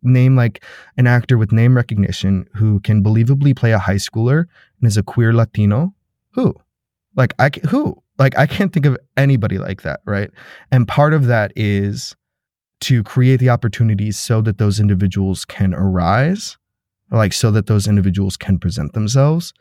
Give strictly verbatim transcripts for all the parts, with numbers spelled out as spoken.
name like an actor with name recognition who can believably play a high schooler and is a queer Latino. Who? Like, I, who? Like, I can't think of anybody like that, right? And part of that is to create the opportunities so that those individuals can arise, like so that those individuals can present themselves.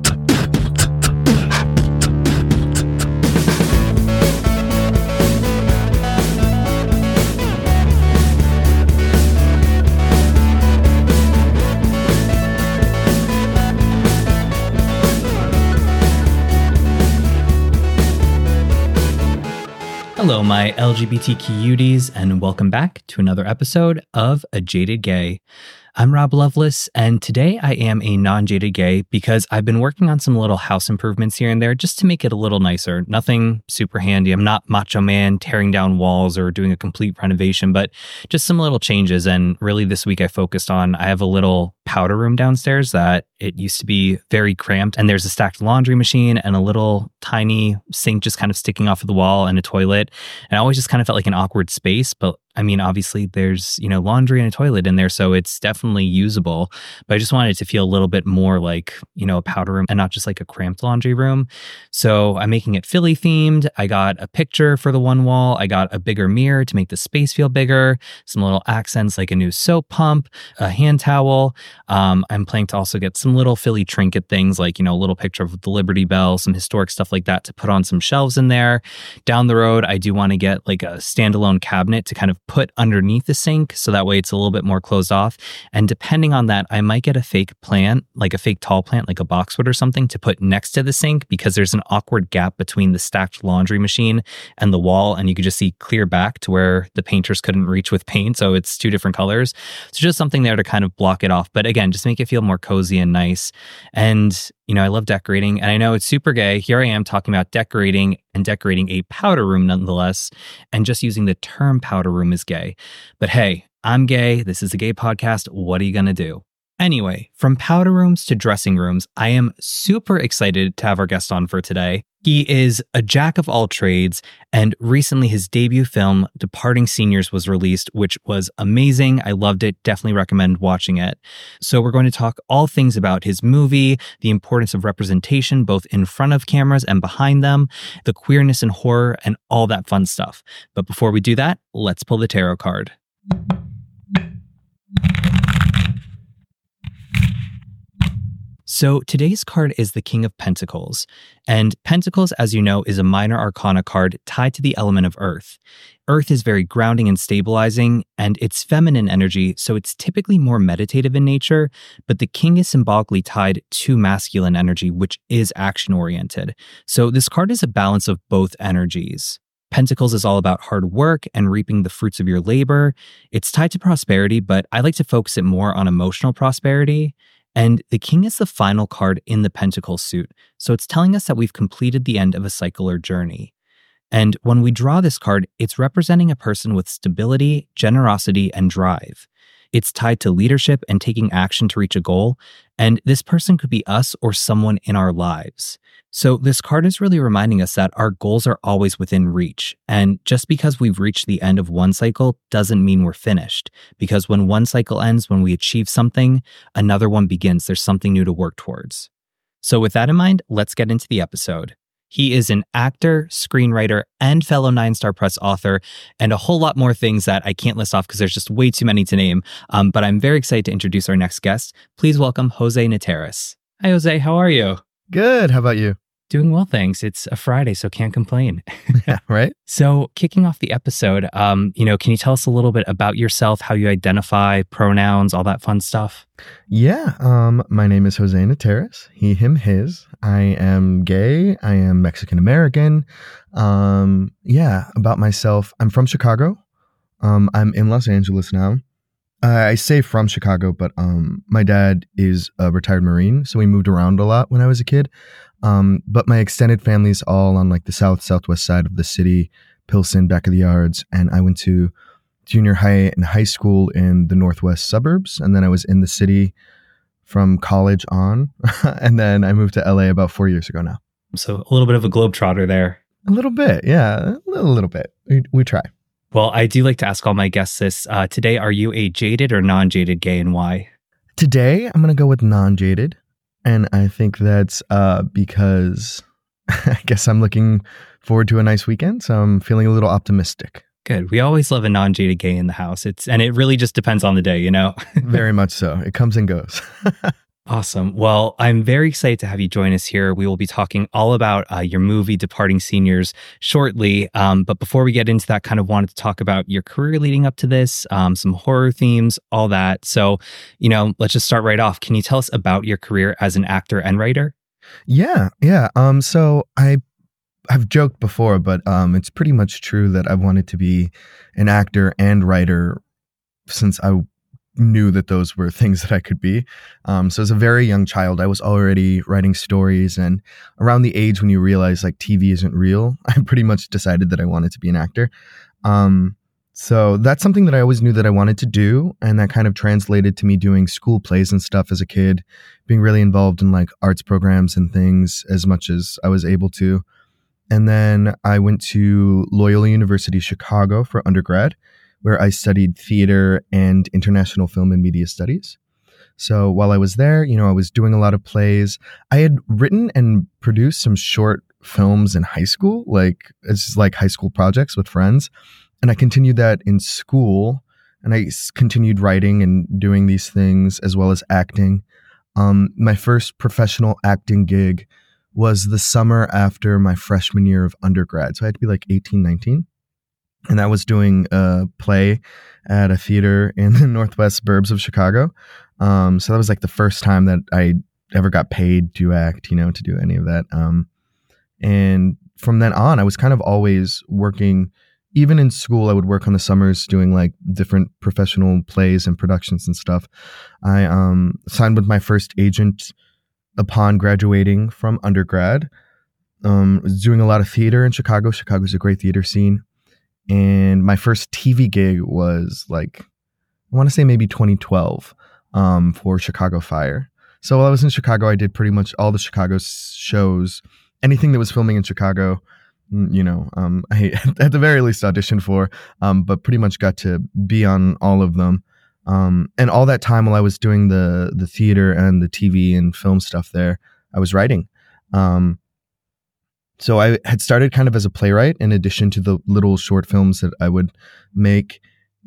Hello, my L G B T Q cuties, and welcome back to another episode of A Jaded Gay. I'm Rob Lovelace, and today I am a non-jaded gay because I've been working on some little house improvements here and there just to make it a little nicer. Nothing super handy. I'm not Macho Man tearing down walls or doing a complete renovation, but just some little changes. And really this week I focused on, I have a little powder room downstairs that it used to be very cramped, and there's a stacked laundry machine and a little tiny sink just kind of sticking off of the wall and a toilet. And I always just kind of felt like an awkward space, but I mean, obviously there's, you know, laundry and a toilet in there, so it's definitely usable. But I just wanted it to feel a little bit more like, you know, a powder room and not just like a cramped laundry room. So I'm making it Philly themed. I got a picture for the one wall. I got a bigger mirror to make the space feel bigger. Some little accents like a new soap pump, a hand towel. Um, I'm planning to also get some little Philly trinket things like, you know, a little picture of the Liberty Bell, some historic stuff like that to put on some shelves in there. Down the road, I do want to get like a standalone cabinet to kind of put underneath the sink, so that way it's a little bit more closed off. And depending on that, I might get a fake plant, like a fake tall plant, like a boxwood or something, to put next to the sink, because there's an awkward gap between the stacked laundry machine and the wall, and you could just see clear back to where the painters couldn't reach with paint, so it's two different colors. So just something there to kind of block it off, but again, just make it feel more cozy and nice. And you know, I love decorating, and I know it's super gay. Here I am talking about decorating and decorating a powder room nonetheless, and just using the term powder room is gay. But hey, I'm gay. This is a gay podcast. What are you going to do? Anyway, from powder rooms to dressing rooms, I am super excited to have our guest on for today. He is a jack of all trades, and recently his debut film, Departing Seniors, was released, which was amazing. I loved it. Definitely recommend watching it. So we're going to talk all things about his movie, the importance of representation, both in front of cameras and behind them, the queerness and horror, and all that fun stuff. But before we do that, let's pull the tarot card. So today's card is the King of Pentacles, and Pentacles, as you know, is a minor arcana card tied to the element of Earth. Earth is very grounding and stabilizing, and it's feminine energy, so it's typically more meditative in nature, but the King is symbolically tied to masculine energy, which is action-oriented. So this card is a balance of both energies. Pentacles is all about hard work and reaping the fruits of your labor. It's tied to prosperity, but I like to focus it more on emotional prosperity. And the King is the final card in the Pentacle suit, so it's telling us that we've completed the end of a cycle or journey. And when we draw this card, it's representing a person with stability, generosity, and drive. It's tied to leadership and taking action to reach a goal, and this person could be us or someone in our lives. So this card is really reminding us that our goals are always within reach, and just because we've reached the end of one cycle doesn't mean we're finished, because when one cycle ends, when we achieve something, another one begins. There's something new to work towards. So with that in mind, let's get into the episode. He is an actor, screenwriter, and fellow Nine Star Press author, and a whole lot more things that I can't list off because there's just way too many to name. Um, but I'm very excited to introduce our next guest. Please welcome Jose Nateras. Hi, Jose. How are you? Good. How about you? Doing well, thanks. It's a Friday, so can't complain. Yeah, right? So kicking off the episode, um, you know, can you tell us a little bit about yourself, how you identify, pronouns, all that fun stuff? Yeah. Um, my name is Jose Nateras. He, him, his. I am gay. I am Mexican-American. Um, yeah, about myself. I'm from Chicago. Um, I'm in Los Angeles now. Uh, I say from Chicago, but um, my dad is a retired Marine, so we moved around a lot when I was a kid. Um, but my extended family's all on like the south, southwest side of the city, Pilsen, back of the yards. And I went to junior high and high school in the northwest suburbs. And then I was in the city from college on. And then I moved to L A about four years ago now. So a little bit of a globetrotter there. A little bit. Yeah. A little, little bit. We, we try. Well, I do like to ask all my guests this. Uh, today, are you a jaded or non-jaded gay, and why? Today, I'm going to go with non-jaded. And I think that's uh, because I guess I'm looking forward to a nice weekend. So I'm feeling a little optimistic. Good. We always love a non-jaded gay in the house. It's and it really just depends on the day, you know? Very much so. It comes and goes. Awesome. Well, I'm very excited to have you join us here. We will be talking all about uh, your movie, Departing Seniors, shortly. Um, but before we get into that, kind of wanted to talk about your career leading up to this, um, some horror themes, all that. So, you know, let's just start right off. Can you tell us about your career as an actor and writer? Yeah, yeah. Um, so I I've joked before, but um, it's pretty much true that I've wanted to be an actor and writer since I knew that those were things that I could be. Um, so as a very young child, I was already writing stories, and around the age when you realize like T V isn't real, I pretty much decided that I wanted to be an actor. Um, so that's something that I always knew that I wanted to do, and that kind of translated to me doing school plays and stuff as a kid, being really involved in like arts programs and things as much as I was able to. And then I went to Loyola University Chicago for undergrad, where I studied theater and international film and media studies. So while I was there, you know, I was doing a lot of plays. I had written and produced some short films in high school, like it's like high school projects with friends. And I continued that in school, and I continued writing and doing these things as well as acting. Um, my first professional acting gig was the summer after my freshman year of undergrad. So I had to be like eighteen, nineteen. And that was doing a play at a theater in the northwest burbs of Chicago. Um, so that was like the first time that I ever got paid to act, you know, to do any of that. Um, and from then on, I was kind of always working. Even in school, I would work on the summers doing like different professional plays and productions and stuff. I um, signed with my first agent upon graduating from undergrad. Um, was doing a lot of theater in Chicago. Chicago's a great theater scene. And my first T V gig was like, I want to say maybe twenty twelve um, for Chicago Fire. So while I was in Chicago, I did pretty much all the Chicago shows, anything that was filming in Chicago, you know, um, I at the very least auditioned for, um, but pretty much got to be on all of them. Um, and all that time while I was doing the the theater and the T V and film stuff there, I was writing. Um, So I had started kind of as a playwright in addition to the little short films that I would make.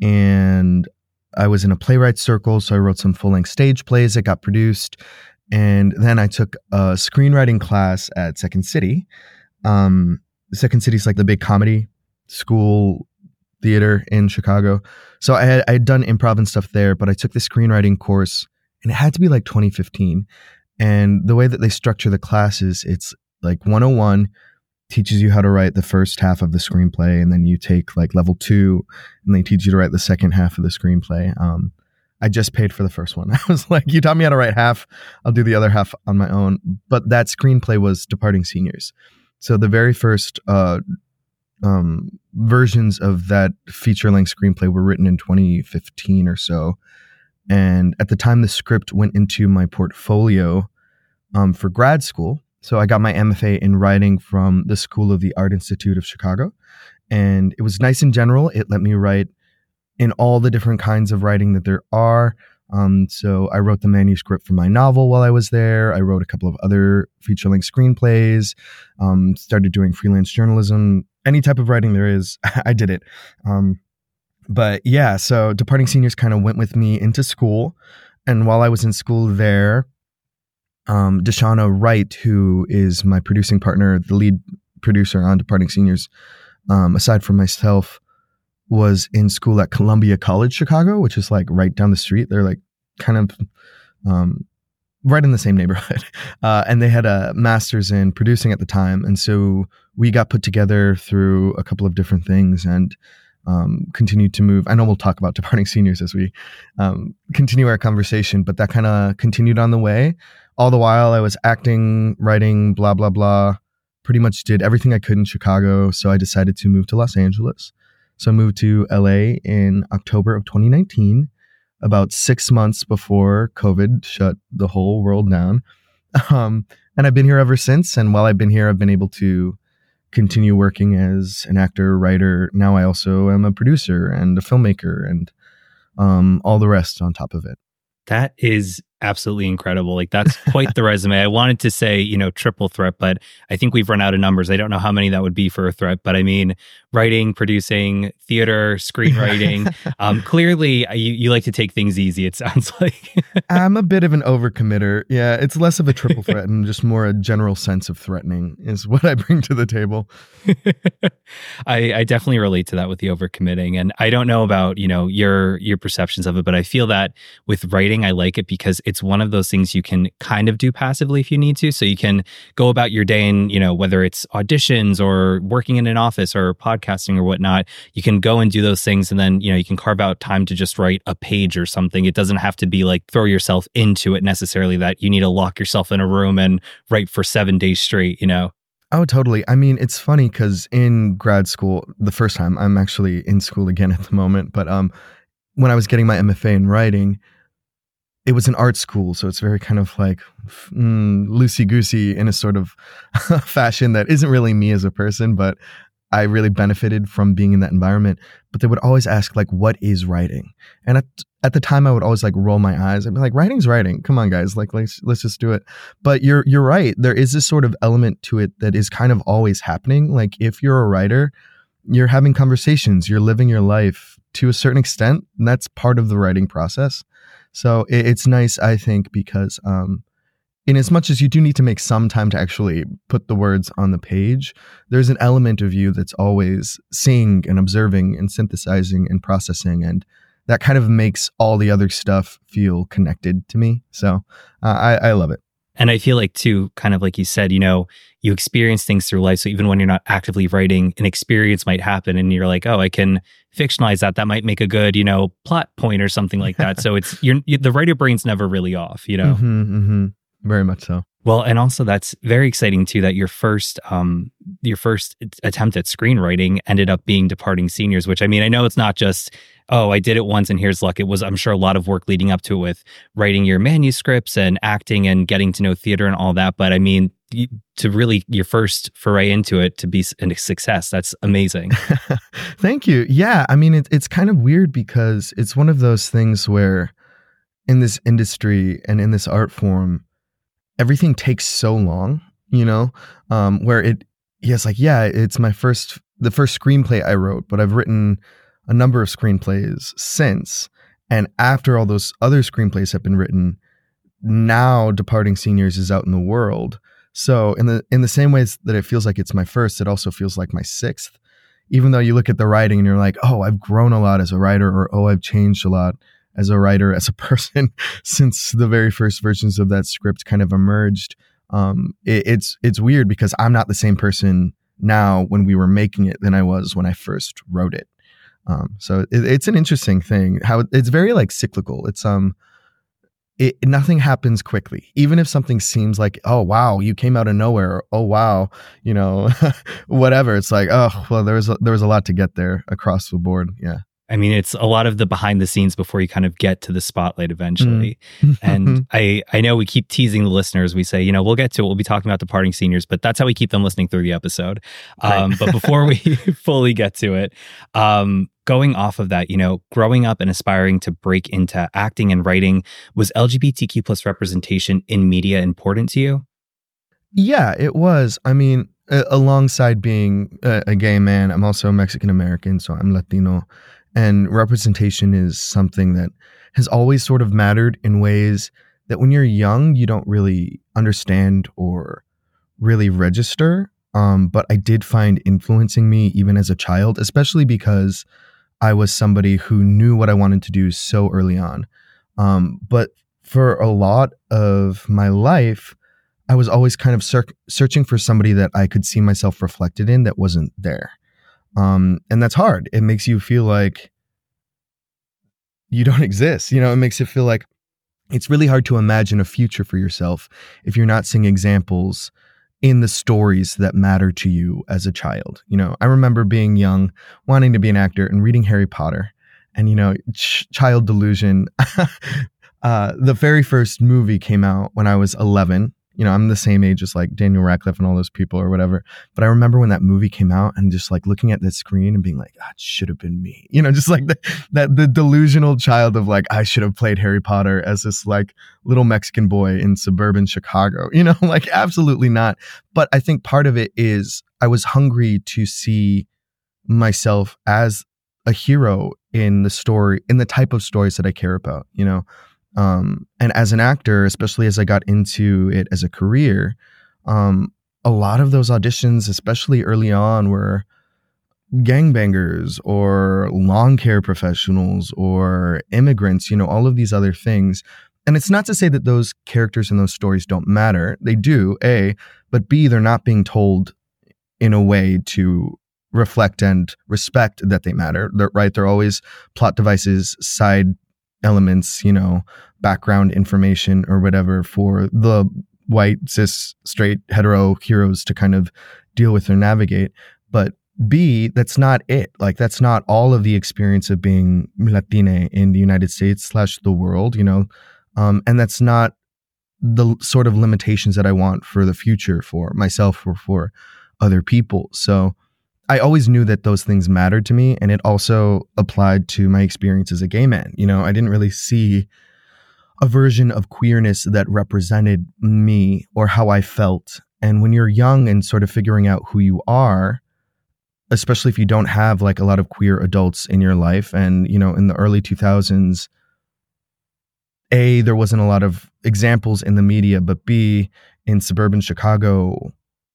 And I was in a playwright circle. So I wrote some full-length stage plays that got produced. And then I took a screenwriting class at Second City. Um, Second City is like the big comedy school theater in Chicago. So I had, I had done improv and stuff there, but I took the screenwriting course, and it had to be like twenty fifteen. And the way that they structure the classes, it's like one oh one teaches you how to write the first half of the screenplay, and then you take like level two and they teach you to write the second half of the screenplay. Um, I just paid for the first one. I was like, you taught me how to write half, I'll do the other half on my own. But that screenplay was Departing Seniors. So the very first uh, um, versions of that feature-length screenplay were written in twenty fifteen or so. And at the time the script went into my portfolio um, for grad school. So I got my M F A in writing from the School of the Art Institute of Chicago. And it was nice in general. It let me write in all the different kinds of writing that there are. Um, so I wrote the manuscript for my novel while I was there. I wrote a couple of other feature-length screenplays, um, started doing freelance journalism. Any type of writing there is, I did it. Um, but yeah, so Departing Seniors kind of went with me into school. And while I was in school there, Um, Deshauna Wright, who is my producing partner, the lead producer on Departing Seniors, um, aside from myself, was in school at Columbia College Chicago, which is like right down the street. They're like kind of um, right in the same neighborhood. Uh, and they had a master's in producing at the time. And so we got put together through a couple of different things and um, continued to move. I know we'll talk about Departing Seniors as we um, continue our conversation, but that kind of continued on the way. All the while I was acting, writing, blah, blah, blah, pretty much did everything I could in Chicago. So I decided to move to Los Angeles. So I moved to L A in October of twenty nineteen, about six months before COVID shut the whole world down. Um, and I've been here ever since. And while I've been here, I've been able to continue working as an actor, writer. Now I also am a producer and a filmmaker and um, all the rest on top of it. That is absolutely incredible. Like, that's quite the resume. I wanted to say, you know, triple threat, but I think we've run out of numbers. I don't know how many that would be for a threat, but I mean, writing, producing, theater, screenwriting. um, clearly, you, you like to take things easy, it sounds like. I'm a bit of an overcommitter. Yeah, it's less of a triple threat and just more a general sense of threatening is what I bring to the table. I, I definitely relate to that with the overcommitting. And I don't know about, you know, your your perceptions of it, but I feel that with writing, I like it because it's one of those things you can kind of do passively if you need to. So you can go about your day and, you know, whether it's auditions or working in an office or podcasting or whatnot, you can go and do those things. And then, you know, you can carve out time to just write a page or something. It doesn't have to be like throw yourself into it necessarily, that you need to lock yourself in a room and write for seven days straight, you know? Oh, totally. I mean, it's funny because in grad school, the first time, I'm actually in school again at the moment, but um, when I was getting my M F A in writing, it was an art school, so it's very kind of like mm, loosey-goosey in a sort of fashion that isn't really me as a person, but I really benefited from being in that environment. But they would always ask, like, what is writing? And at, at the time, I would always like roll my eyes. I'd be like, writing's writing. Come on, guys. Like, let's, let's just do it. But you're you're right. There is this sort of element to it that is kind of always happening. Like, if you're a writer, you're having conversations, you're living your life to a certain extent, and that's part of the writing process. So it, it's nice, I think, because um, in as much as you do need to make some time to actually put the words on the page, there's an element of you that's always seeing and observing and synthesizing and processing, and that kind of makes all the other stuff feel connected to me. So uh, I, I love it. And I feel like, too, kind of like you said, you know, you experience things through life. So even when you're not actively writing, an experience might happen and you're like, oh, I can fictionalize that. That might make a good, you know, plot point or something like that. So it's you're, you, the writer brain's never really off, you know? Mm-hmm, mm-hmm. Very much so. Well, and also that's very exciting too, that your first um your first attempt at screenwriting ended up being Departing Seniors, which, I mean, I know it's not just, oh, I did it once and here's luck. It was, I'm sure, a lot of work leading up to it with writing your manuscripts and acting and getting to know theater and all that. But I mean, you, to really your first foray into it to be a success, that's amazing. Thank you. Yeah, I mean, it, it's kind of weird because it's one of those things where in this industry and in this art form, everything takes so long, you know, um, where it, yeah, it's like, yeah, it's my first, the first screenplay I wrote, but I've written a number of screenplays since. And after all those other screenplays have been written, now Departing Seniors is out in the world. So in the, in the same ways that it feels like it's my first, it also feels like my sixth, even though you look at the writing and you're like, oh, I've grown a lot as a writer, or, oh, I've changed a lot as a writer, as a person, since the very first versions of that script kind of emerged. Um, it, it's it's weird because I'm not the same person now when we were making it than I was when I first wrote it. Um, so it, it's an interesting thing. How it's very like cyclical. It's um, it, nothing happens quickly. Even if something seems like, oh wow, you came out of nowhere, or, oh wow, you know, whatever. It's like, oh well, there was a, there was a lot to get there across the board. Yeah. I mean, it's a lot of the behind the scenes before you kind of get to the spotlight eventually. Mm. And I, I know we keep teasing the listeners. We say, you know, we'll get to it. We'll be talking about Departing Seniors, but that's how we keep them listening through the episode. Um, right. But before we fully get to it, um, going off of that, you know, growing up and aspiring to break into acting and writing, was L G B T Q plus representation in media important to you? Yeah, it was. I mean, uh, alongside being a, a gay man, I'm also Mexican American, so I'm Latino. And representation is something that has always sort of mattered in ways that when you're young, you don't really understand or really register. Um, but I did find influencing me even as a child, especially because I was somebody who knew what I wanted to do so early on. Um, but for a lot of my life, I was always kind of ser- searching for somebody that I could see myself reflected in that wasn't there. Um, and that's hard. It makes you feel like you don't exist. You know, it makes it feel like it's really hard to imagine a future for yourself if you're not seeing examples in the stories that matter to you as a child. You know, I remember being young, wanting to be an actor and reading Harry Potter, and, you know, ch- child delusion. uh, the very first movie came out when I was eleven. You know, I'm the same age as like Daniel Radcliffe and all those people or whatever. But I remember when that movie came out and just like looking at the screen and being like, ah, it should have been me. You know, just like the, that the delusional child of like, I should have played Harry Potter as this like little Mexican boy in suburban Chicago. You know, like absolutely not. But I think part of it is I was hungry to see myself as a hero in the story, in the type of stories that I care about, you know? Um, and as an actor, especially as I got into it as a career, um, a lot of those auditions, especially early on, were gangbangers or lawn care professionals or immigrants, you know, all of these other things. And it's not to say that those characters in those stories don't matter. They do, A, but B, they're not being told in a way to reflect and respect that they matter. They're, right? They're always plot devices, side elements, you know, background information or whatever for the white, cis, straight, hetero heroes to kind of deal with or navigate. But B, that's not it. Like, that's not all of the experience of being Latina in the United States slash the world, you know, um, and that's not the sort of limitations that I want for the future for myself or for other people. So I always knew that those things mattered to me, and it also applied to my experience as a gay man. You know, I didn't really see a version of queerness that represented me or how I felt. And when you're young and sort of figuring out who you are, especially if you don't have like a lot of queer adults in your life, and, you know, in the early two thousands, A, there wasn't a lot of examples in the media, but B, in suburban Chicago,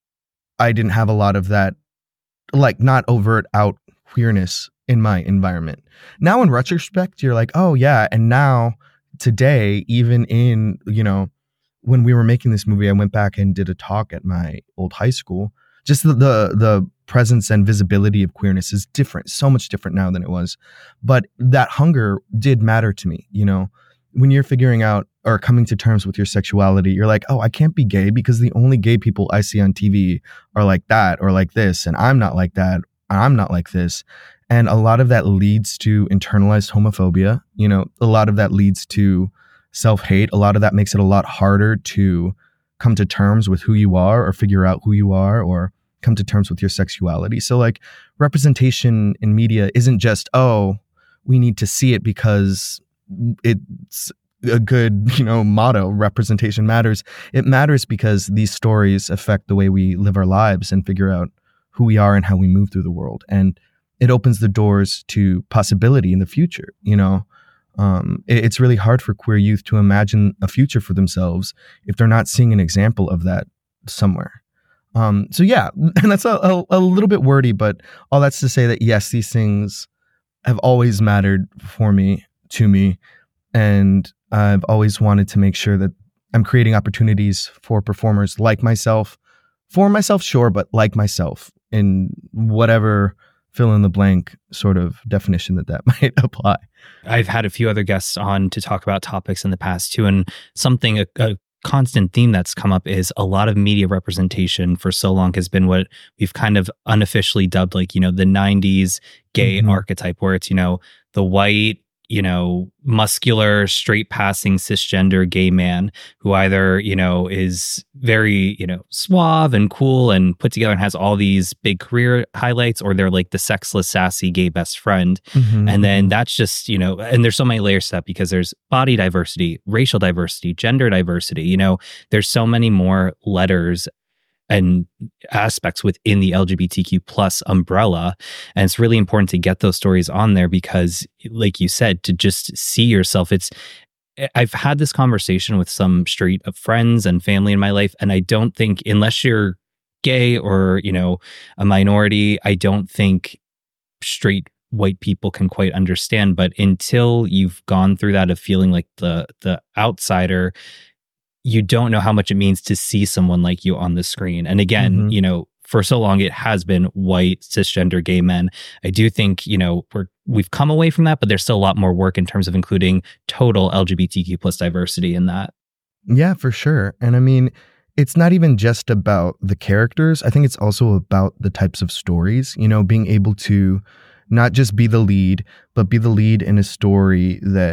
I didn't have a lot of that, like not overt out queerness in my environment. Now in retrospect, you're like, oh yeah. And now today, even in, you know, when we were making this movie, I went back and did a talk at my old high school. Just the, the, the presence and visibility of queerness is different, so much different now than it was. But that hunger did matter to me. You know, when you're figuring out or coming to terms with your sexuality, you're like, oh, I can't be gay because the only gay people I see on T V are like that or like this. And I'm not like that. I'm not like this. And a lot of that leads to internalized homophobia. You know, a lot of that leads to self-hate. A lot of that makes it a lot harder to come to terms with who you are or figure out who you are or come to terms with your sexuality. So like representation in media isn't just, oh, we need to see it because it's a good, you know, motto, representation matters. It matters because these stories affect the way we live our lives and figure out who we are and how we move through the world. And it opens the doors to possibility in the future. You know, um, it, it's really hard for queer youth to imagine a future for themselves if they're not seeing an example of that somewhere. Um, so yeah, and that's a, a, a little bit wordy, but all that's to say that yes, these things have always mattered for me, to me, and I've always wanted to make sure that I'm creating opportunities for performers like myself, for myself, sure, but like myself in whatever fill in the blank sort of definition that that might apply. I've had a few other guests on to talk about topics in the past too, and something, a, a constant theme that's come up is a lot of media representation for so long has been what we've kind of unofficially dubbed like, you know, the nineties gay mm-hmm. archetype, where it's, you know, the white, you know, muscular, straight passing cisgender gay man who either, you know, is very, you know, suave and cool and put together and has all these big career highlights, or they're like the sexless, sassy gay best friend. Mm-hmm. And then that's just, you know, and there's so many layers to that because there's body diversity, racial diversity, gender diversity, you know, there's so many more letters and aspects within the L G B T Q plus umbrella. And it's really important to get those stories on there because, like you said, to just see yourself, it's, I've had this conversation with some straight friends and family in my life, and I don't think, unless you're gay or, you know, a minority, I don't think straight white people can quite understand. But until you've gone through that of feeling like the the outsider, you don't know how much it means to see someone like you on the screen. And again, mm-hmm. you know, for so long, it has been white, cisgender gay men. I do think, you know, we're, we've come away from that, but there's still a lot more work in terms of including total L G B T Q plus diversity in that. Yeah, for sure. And I mean, it's not even just about the characters. I think it's also about the types of stories, you know, being able to not just be the lead, but be the lead in a story that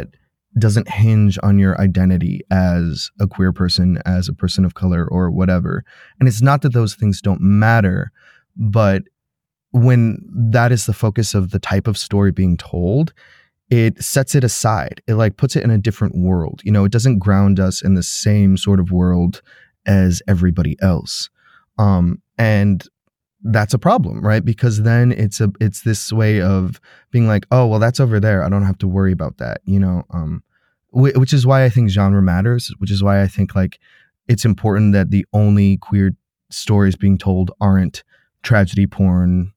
doesn't hinge on your identity as a queer person, as a person of color, or whatever. And it's not that those things don't matter, but when that is the focus of the type of story being told, it sets it aside. It like puts it in a different world. You know, it doesn't ground us in the same sort of world as everybody else. Um, and that's a problem, right? Because then it's a it's this way of being like, oh, well, that's over there. I don't have to worry about that, you know. Um, wh- which is why I think genre matters. Which is why I think like it's important that the only queer stories being told aren't tragedy porn,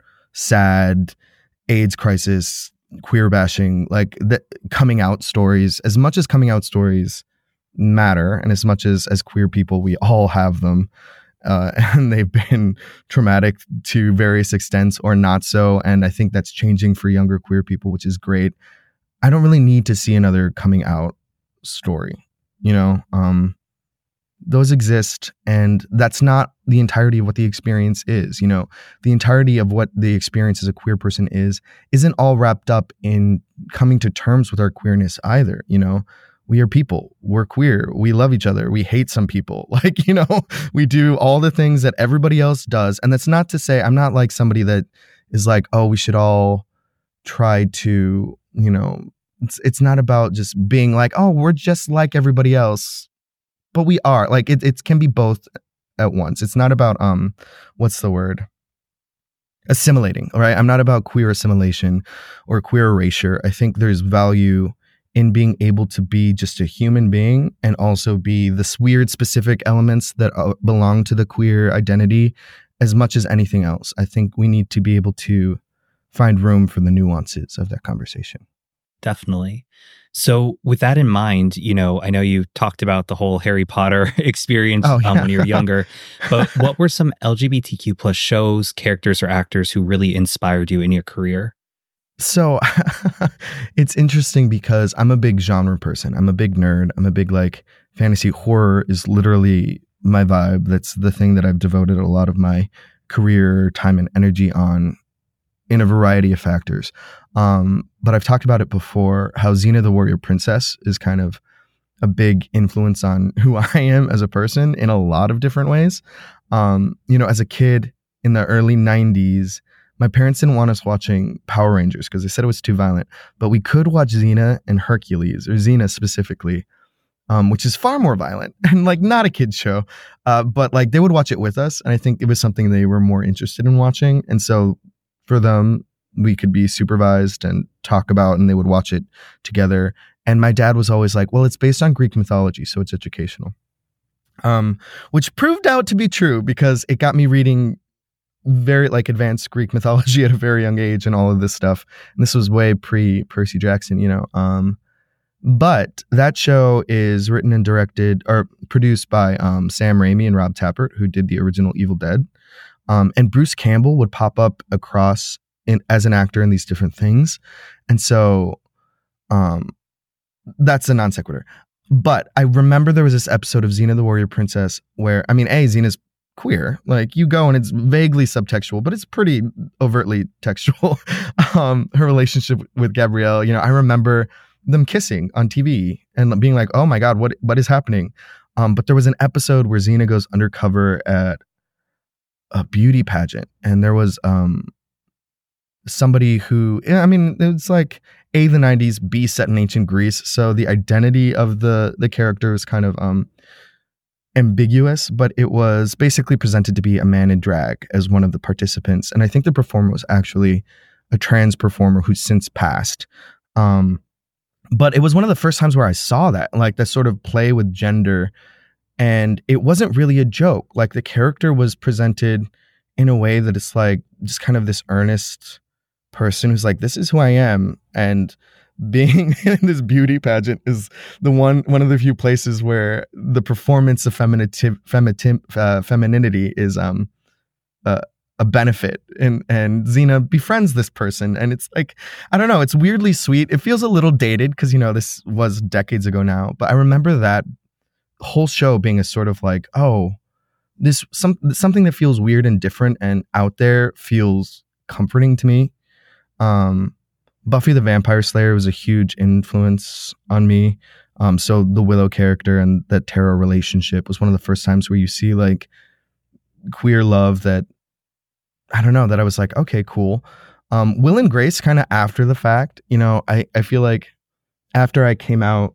sad, AIDS crisis, queer bashing, like the coming out stories. As much as coming out stories matter, and as much as as queer people we all have them. Uh, and they've been traumatic to various extents or not so. And I think that's changing for younger queer people, which is great. I don't really need to see another coming out story. You know, um, those exist, and that's not the entirety of what the experience is. You know, the entirety of what the experience as a queer person is, isn't all wrapped up in coming to terms with our queerness either. You know, we are people. We're queer. We love each other. We hate some people. Like, you know, we do all the things that everybody else does. And that's not to say I'm not like somebody that is like, oh, we should all try to, you know, it's it's not about just being like, oh, we're just like everybody else. But we are. Like, it, it can be both at once. It's not about, um, what's the word? Assimilating, all right? I'm not about queer assimilation or queer erasure. I think there's value in being able to be just a human being and also be this weird specific elements that uh, belong to the queer identity as much as anything else. I think we need to be able to find room for the nuances of that conversation. Definitely. So with that in mind, you know, I know you talked about the whole Harry Potter experience oh, yeah. um, when you were younger, but what were some L G B T Q plus shows, characters, or actors who really inspired you in your career? So it's interesting because I'm a big genre person. I'm a big nerd. I'm a big like fantasy. Horror is literally my vibe. That's the thing that I've devoted a lot of my career, time, and energy on in a variety of factors. Um, but I've talked about it before, how Xena the Warrior Princess is kind of a big influence on who I am as a person in a lot of different ways. Um, you know, as a kid in the early nineties, my parents didn't want us watching Power Rangers because they said it was too violent, but we could watch Xena and Hercules, or Xena specifically, um, which is far more violent and like not a kid's show. Uh, but like they would watch it with us. And I think it was something they were more interested in watching. And so for them, we could be supervised and talk about, and they would watch it together. And my dad was always like, well, it's based on Greek mythology, so it's educational. Um, which proved out to be true because it got me reading very like advanced Greek mythology at a very young age and all of this stuff. And this was way pre Percy Jackson, you know. Um, but that show is written and directed or produced by um, Sam Raimi and Rob Tappert, who did the original Evil Dead. Um, and Bruce Campbell would pop up across in as an actor in these different things. And so um, that's a non sequitur. But I remember there was this episode of Xena the Warrior Princess where, I mean, A, Xena's queer. Like you go and it's vaguely subtextual, but it's pretty overtly textual. um, her relationship with Gabrielle, you know, I remember them kissing on T V and being like, oh my God, what what is happening? Um, but there was an episode where Xena goes undercover at a beauty pageant, and there was um, somebody who, I mean, it's like A, the nineties, B, set in ancient Greece. So the identity of the the character is kind of um, ambiguous, but it was basically presented to be a man in drag as one of the participants. And I think the performer was actually a trans performer who's since passed. Um, but it was one of the first times where I saw that, like that sort of play with gender. And it wasn't really a joke. Like the character was presented in a way that it's like just kind of this earnest person who's like, this is who I am. And being in this beauty pageant is the one one of the few places where the performance of feminiti- femiti- uh, femininity is um uh, a benefit. And and Xena befriends this person, and it's like, I don't know, it's weirdly sweet. It feels a little dated because, you know, this was decades ago now, but I remember that whole show being a sort of like, oh, this some something that feels weird and different and out there feels comforting to me. Um Buffy the Vampire Slayer was a huge influence on me. Um, so the Willow character and that Tara relationship was one of the first times where you see like queer love that, I don't know, that I was like, okay, cool. Um, Will and Grace kind of after the fact, you know, I, I feel like after I came out,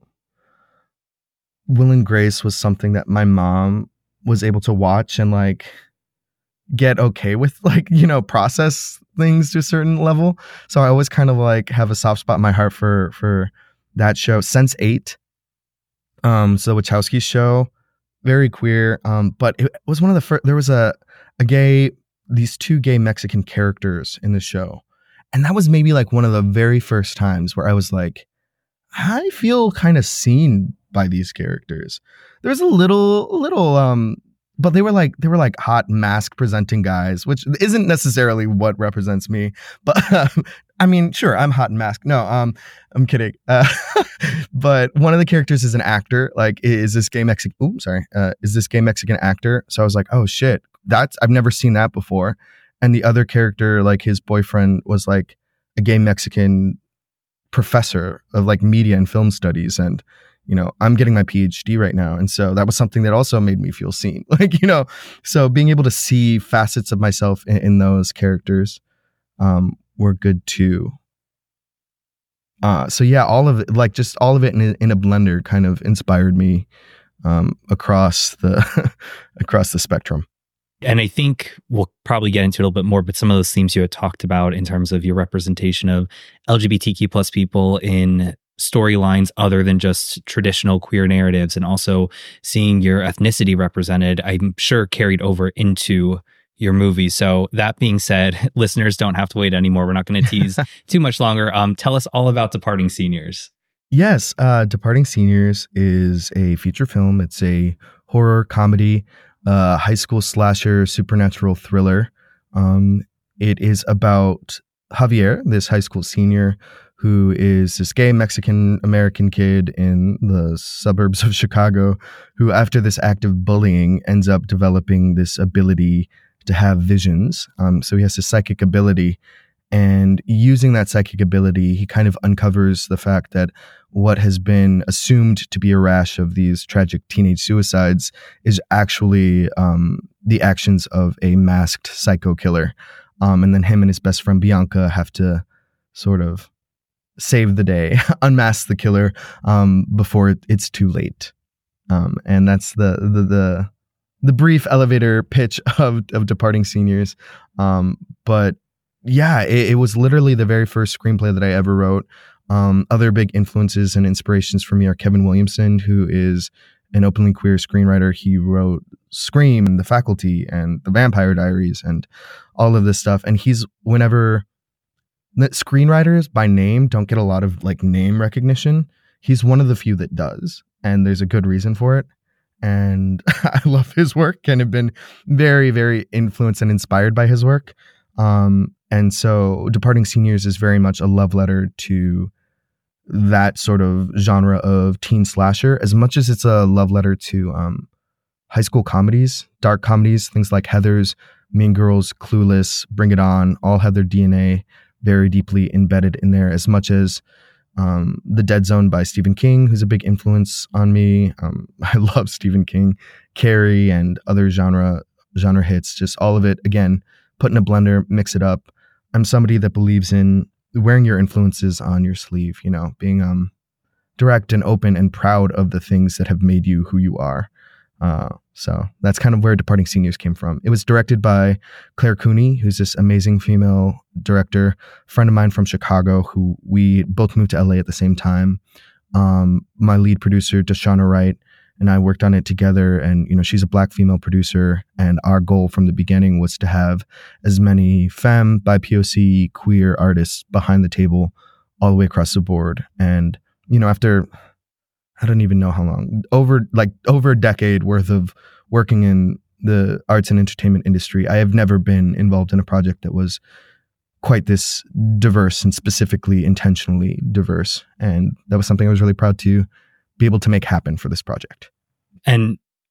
Will and Grace was something that my mom was able to watch and like get okay with, like, you know, process things to a certain level. So I always kind of like have a soft spot in my heart for for that show. Sense eight, um, so the Wachowski show, very queer, um, but it was one of the first. There was a a gay, these two gay Mexican characters in the show, and that was maybe like one of the very first times where I was like, I feel kind of seen by these characters. There was a little, little, um. But they were like they were like hot mask presenting guys, which isn't necessarily what represents me. But uh, I mean, sure, I'm hot and mask. No, um, I'm kidding. Uh, but one of the characters is an actor. Like, is this gay Mexican? Ooh, sorry. Uh, is this gay Mexican actor? So I was like, oh shit, that's I've never seen that before. And the other character, like his boyfriend, was like a gay Mexican professor of like media and film studies, and you know, I'm getting my P H D right now. And so that was something that also made me feel seen. Like, you know, so being able to see facets of myself in, in those characters um, were good too. Uh, so yeah, all of it, like just all of it in a, in a blender kind of inspired me um, across the across the spectrum. And I think we'll probably get into it a little bit more, but some of those themes you had talked about in terms of your representation of L G B T Q plus people in storylines other than just traditional queer narratives, and also seeing your ethnicity represented, I'm sure carried over into your movie. So that being said, listeners don't have to wait anymore. We're not going to tease too much longer. Um, tell us all about Departing Seniors. Yes, uh, Departing Seniors is a feature film. It's a horror comedy, uh, high school slasher, supernatural thriller. Um, it is about Javier, this high school senior, who is this gay Mexican American kid in the suburbs of Chicago, who after this act of bullying ends up developing this ability to have visions. Um, so he has this psychic ability, and using that psychic ability, he kind of uncovers the fact that what has been assumed to be a rash of these tragic teenage suicides is actually um, the actions of a masked psycho killer. Um, and then him and his best friend Bianca have to sort of save the day, unmask the killer um, before it, it's too late. Um, and that's the, the the the brief elevator pitch of of Departing Seniors. Um, but yeah, it, it was literally the very first screenplay that I ever wrote. Um, other big influences and inspirations for me are Kevin Williamson, who is an openly queer screenwriter. He wrote Scream and The Faculty and The Vampire Diaries and all of this stuff. And he's whenever that screenwriters by name don't get a lot of like name recognition, he's one of the few that does, and there's a good reason for it. And I love his work and have been very, very influenced and inspired by his work. Um, and so Departing Seniors is very much a love letter to that sort of genre of teen slasher, as much as it's a love letter to um, high school comedies, dark comedies, things like Heathers, Mean Girls, Clueless, Bring It On, all have their D N A very deeply embedded in there, as much as um, The Dead Zone by Stephen King, who's a big influence on me. Um, I love Stephen King, Carrie, and other genre genre hits. Just all of it, again, put in a blender, mix it up. I'm somebody that believes in wearing your influences on your sleeve, you know, being um, direct and open and proud of the things that have made you who you are. Uh, so that's kind of where Departing Seniors came from. It was directed by Claire Cooney, who's this amazing female director, friend of mine from Chicago, who we both moved to L A at the same time. Um, my lead producer, Deshauna Wright, and I worked on it together. And, you know, she's a black female producer. And our goal from the beginning was to have as many femme, B I P O C, queer artists behind the table all the way across the board. And, you know, after... I don't even know how long, over like over a decade worth of working in the arts and entertainment industry, I have never been involved in a project that was quite this diverse and specifically intentionally diverse. And that was something I was really proud to be able to make happen for this project. And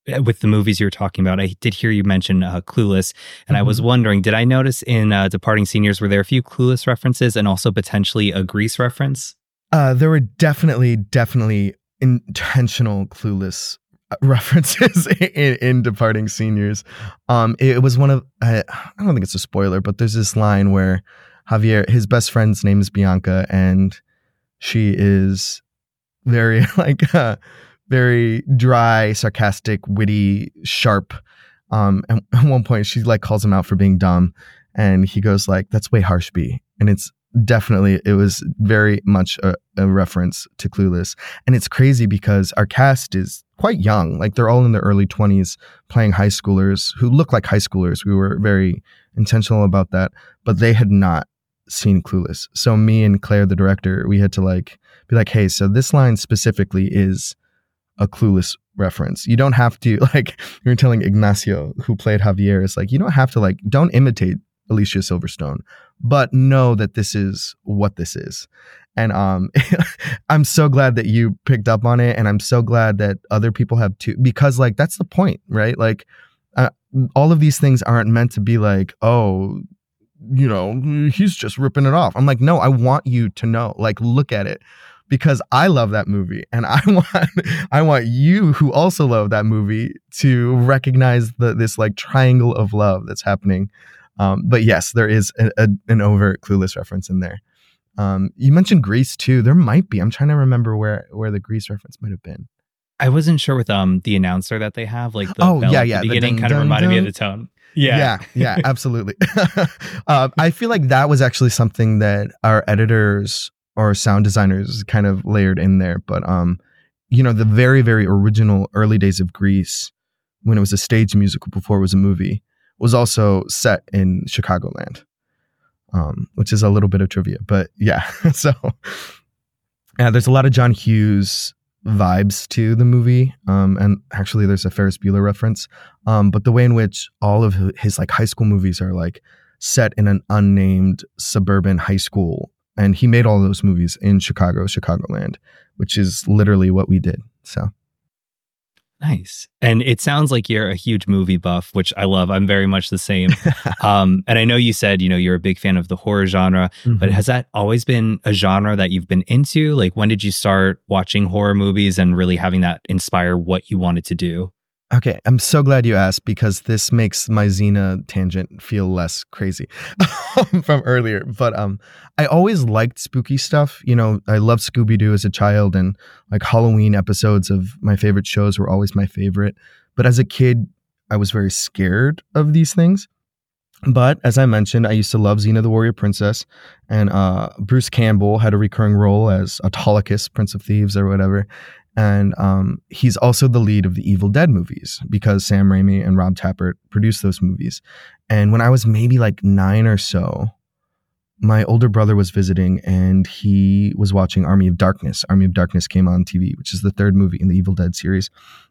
with the movies you were talking about, I did hear you mention uh, Clueless, and mm-hmm. I was wondering, did I notice in uh, Departing Seniors, were there a few Clueless references and also potentially a Grease reference? Uh, there were definitely, definitely intentional Clueless references in, in Departing Seniors. Um, it was one of, I, I don't think it's a spoiler, but there's this line where Javier, his best friend's name is Bianca, and she is very like uh, very dry, sarcastic, witty, sharp. Um, and at one point she like calls him out for being dumb, and he goes like, "That's way harsh, B." And it's definitely, it was very much a, a reference to Clueless. And it's crazy because our cast is quite young. Like they're all in their early twenties playing high schoolers who look like high schoolers. We were very intentional about that, but they had not seen Clueless. So me and Claire, the director, we had to like be like, hey, so this line specifically is a Clueless reference. You don't have to, like, you're telling Ignacio, who played Javier, is like, you don't have to, like, don't imitate Alicia Silverstone, but know that this is what this is. And um, I'm so glad that you picked up on it, and I'm so glad that other people have too, because like that's the point, right? Like uh, all of these things aren't meant to be like, oh, you know, he's just ripping it off. I'm like, no, I want you to know, like, look at it, because I love that movie, and I want I want you who also love that movie to recognize the this like triangle of love that's happening. Um, but yes, there is a, a, an overt Clueless reference in there. Um, you mentioned Grease too. There might be. I'm trying to remember where, where the Grease reference might have been. I wasn't sure with um the announcer that they have, like the oh bell yeah at yeah the beginning the kind of reminded me of the tone. Yeah, yeah, yeah, absolutely. uh, I feel like that was actually something that our editors or sound designers kind of layered in there. But um, you know, the very very original early days of Grease, when it was a stage musical before it was a movie, was also set in Chicagoland, um, which is a little bit of trivia. But yeah, so yeah, there's a lot of John Hughes vibes to the movie, um, and actually there's a Ferris Bueller reference. Um, but the way in which all of his like high school movies are like set in an unnamed suburban high school, and he made all those movies in Chicago, Chicagoland, which is literally what we did. So. Nice. And it sounds like you're a huge movie buff, which I love. I'm very much the same. um, and I know you said, you know, you're a big fan of the horror genre, mm-hmm. but has that always been a genre that you've been into? Like, when did you start watching horror movies and really having that inspire what you wanted to do? Okay, I'm so glad you asked, because this makes my Xena tangent feel less crazy from earlier. But um, I always liked spooky stuff. You know, I loved Scooby-Doo as a child, and like Halloween episodes of my favorite shows were always my favorite. But as a kid, I was very scared of these things. But as I mentioned, I used to love Xena the Warrior Princess, and uh, Bruce Campbell had a recurring role as Autolycus, Prince of Thieves or whatever. And um, he's also the lead of the Evil Dead movies, because Sam Raimi and Rob Tappert produced those movies. And when I was maybe like nine or so, my older brother was visiting, and he was watching Army of Darkness. Army of Darkness came on T V, which is the third movie in the Evil Dead series.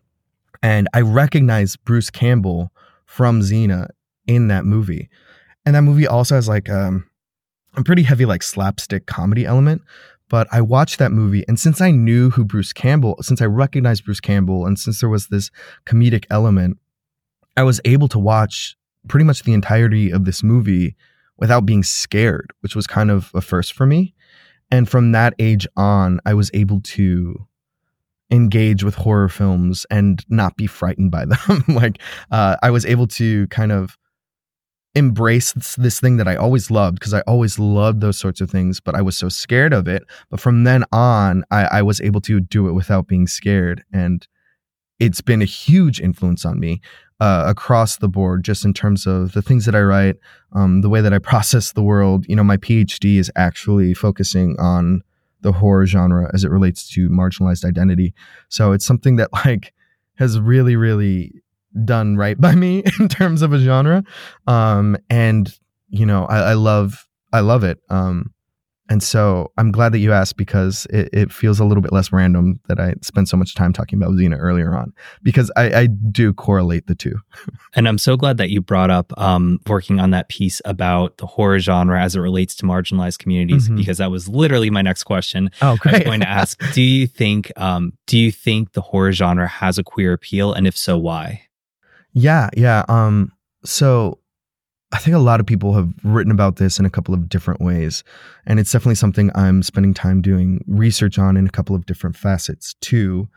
And I recognized Bruce Campbell from Xena in that movie. And that movie also has like um, a pretty heavy like slapstick comedy element. But I watched that movie, and since I knew who Bruce Campbell, since I recognized Bruce Campbell, and since there was this comedic element, I was able to watch pretty much the entirety of this movie without being scared, which was kind of a first for me. And from that age on, I was able to engage with horror films and not be frightened by them. like uh, I was able to kind of embrace this, this thing that I always loved, because I always loved those sorts of things, but I was so scared of it. But from then on, I, I was able to do it without being scared. And it's been a huge influence on me uh, across the board, just in terms of the things that I write, um, the way that I process the world. You know, my PhD is actually focusing on the horror genre as it relates to marginalized identity. So it's something that like has really, really done right by me in terms of a genre. Um, and, you know, I, I love, I love it. Um, and so I'm glad that you asked, because it, it feels a little bit less random that I spent so much time talking about Xena earlier on, because I, I do correlate the two. And I'm so glad that you brought up um, working on that piece about the horror genre as it relates to marginalized communities, mm-hmm. because that was literally my next question. Oh, great. I was going to ask, do you think um, do you think the horror genre has a queer appeal, and if so, why? Yeah, yeah. Um, so I think a lot of people have written about this in a couple of different ways, and it's definitely something I'm spending time doing research on in a couple of different facets too.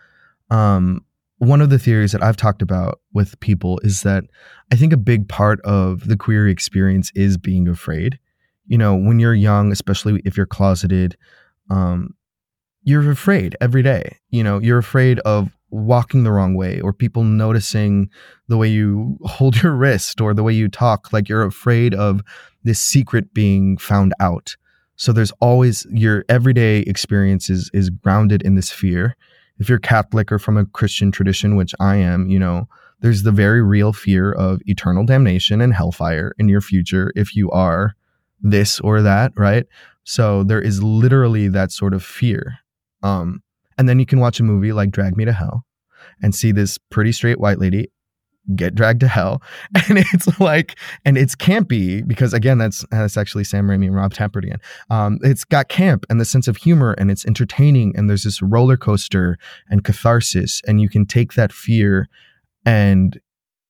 Um, one of the theories that I've talked about with people is that I think a big part of the queer experience is being afraid. You know, when you're young, especially if you're closeted, um, you're afraid every day. You know, you're afraid of walking the wrong way, or people noticing the way you hold your wrist or the way you talk. Like, you're afraid of this secret being found out. So there's always, your everyday experience is, is grounded in this fear. If you're Catholic or from a Christian tradition, which I am, you know, there's the very real fear of eternal damnation and hellfire in your future if you are this or that, right? So there is literally that sort of fear. Um, And then you can watch a movie like Drag Me to Hell and see this pretty straight white lady get dragged to hell. And it's like, and it's campy because, again, that's that's actually Sam Raimi and Rob Tappert again. Um, it's got camp and the sense of humor, and it's entertaining, and there's this roller coaster and catharsis, and you can take that fear and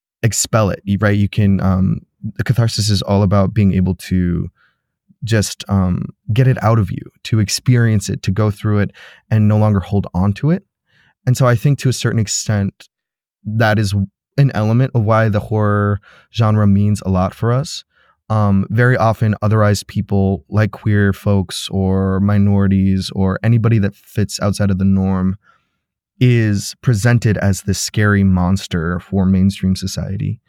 expel it, right? You can, um, the catharsis is all about being able to just um, get it out of you, to experience it, to go through it and no longer hold on to it. And so I think to a certain extent, that is an element of why the horror genre means a lot for us. Um, very often otherized people like queer folks or minorities or anybody that fits outside of the norm is presented as this scary monster for mainstream society.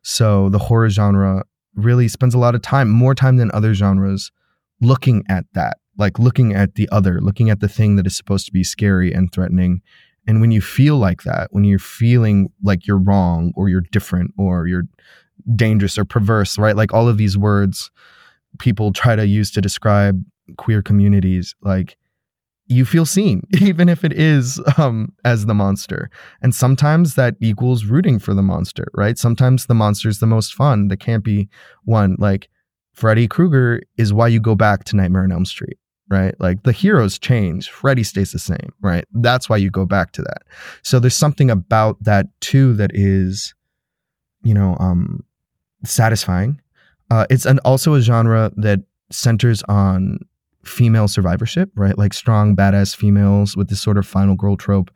So the horror genre really spends a lot of time, more time than other genres, looking at that, like looking at the other, looking at the thing that is supposed to be scary and threatening. And when you feel like that, when you're feeling like you're wrong or you're different or you're dangerous or perverse, right? Like all of these words people try to use to describe queer communities, like you feel seen, even if it is um, as the monster. And sometimes that equals rooting for the monster, right? Sometimes the monster's the most fun, the campy one. Like Freddy Krueger is why you go back to Nightmare on Elm Street, right? Like the heroes change, Freddy stays the same, right? That's why you go back to that. So there's something about that too that is, you know, um, satisfying. Uh, it's an, also a genre that centers on female survivorship, right? Like strong, badass females with this sort of final girl trope.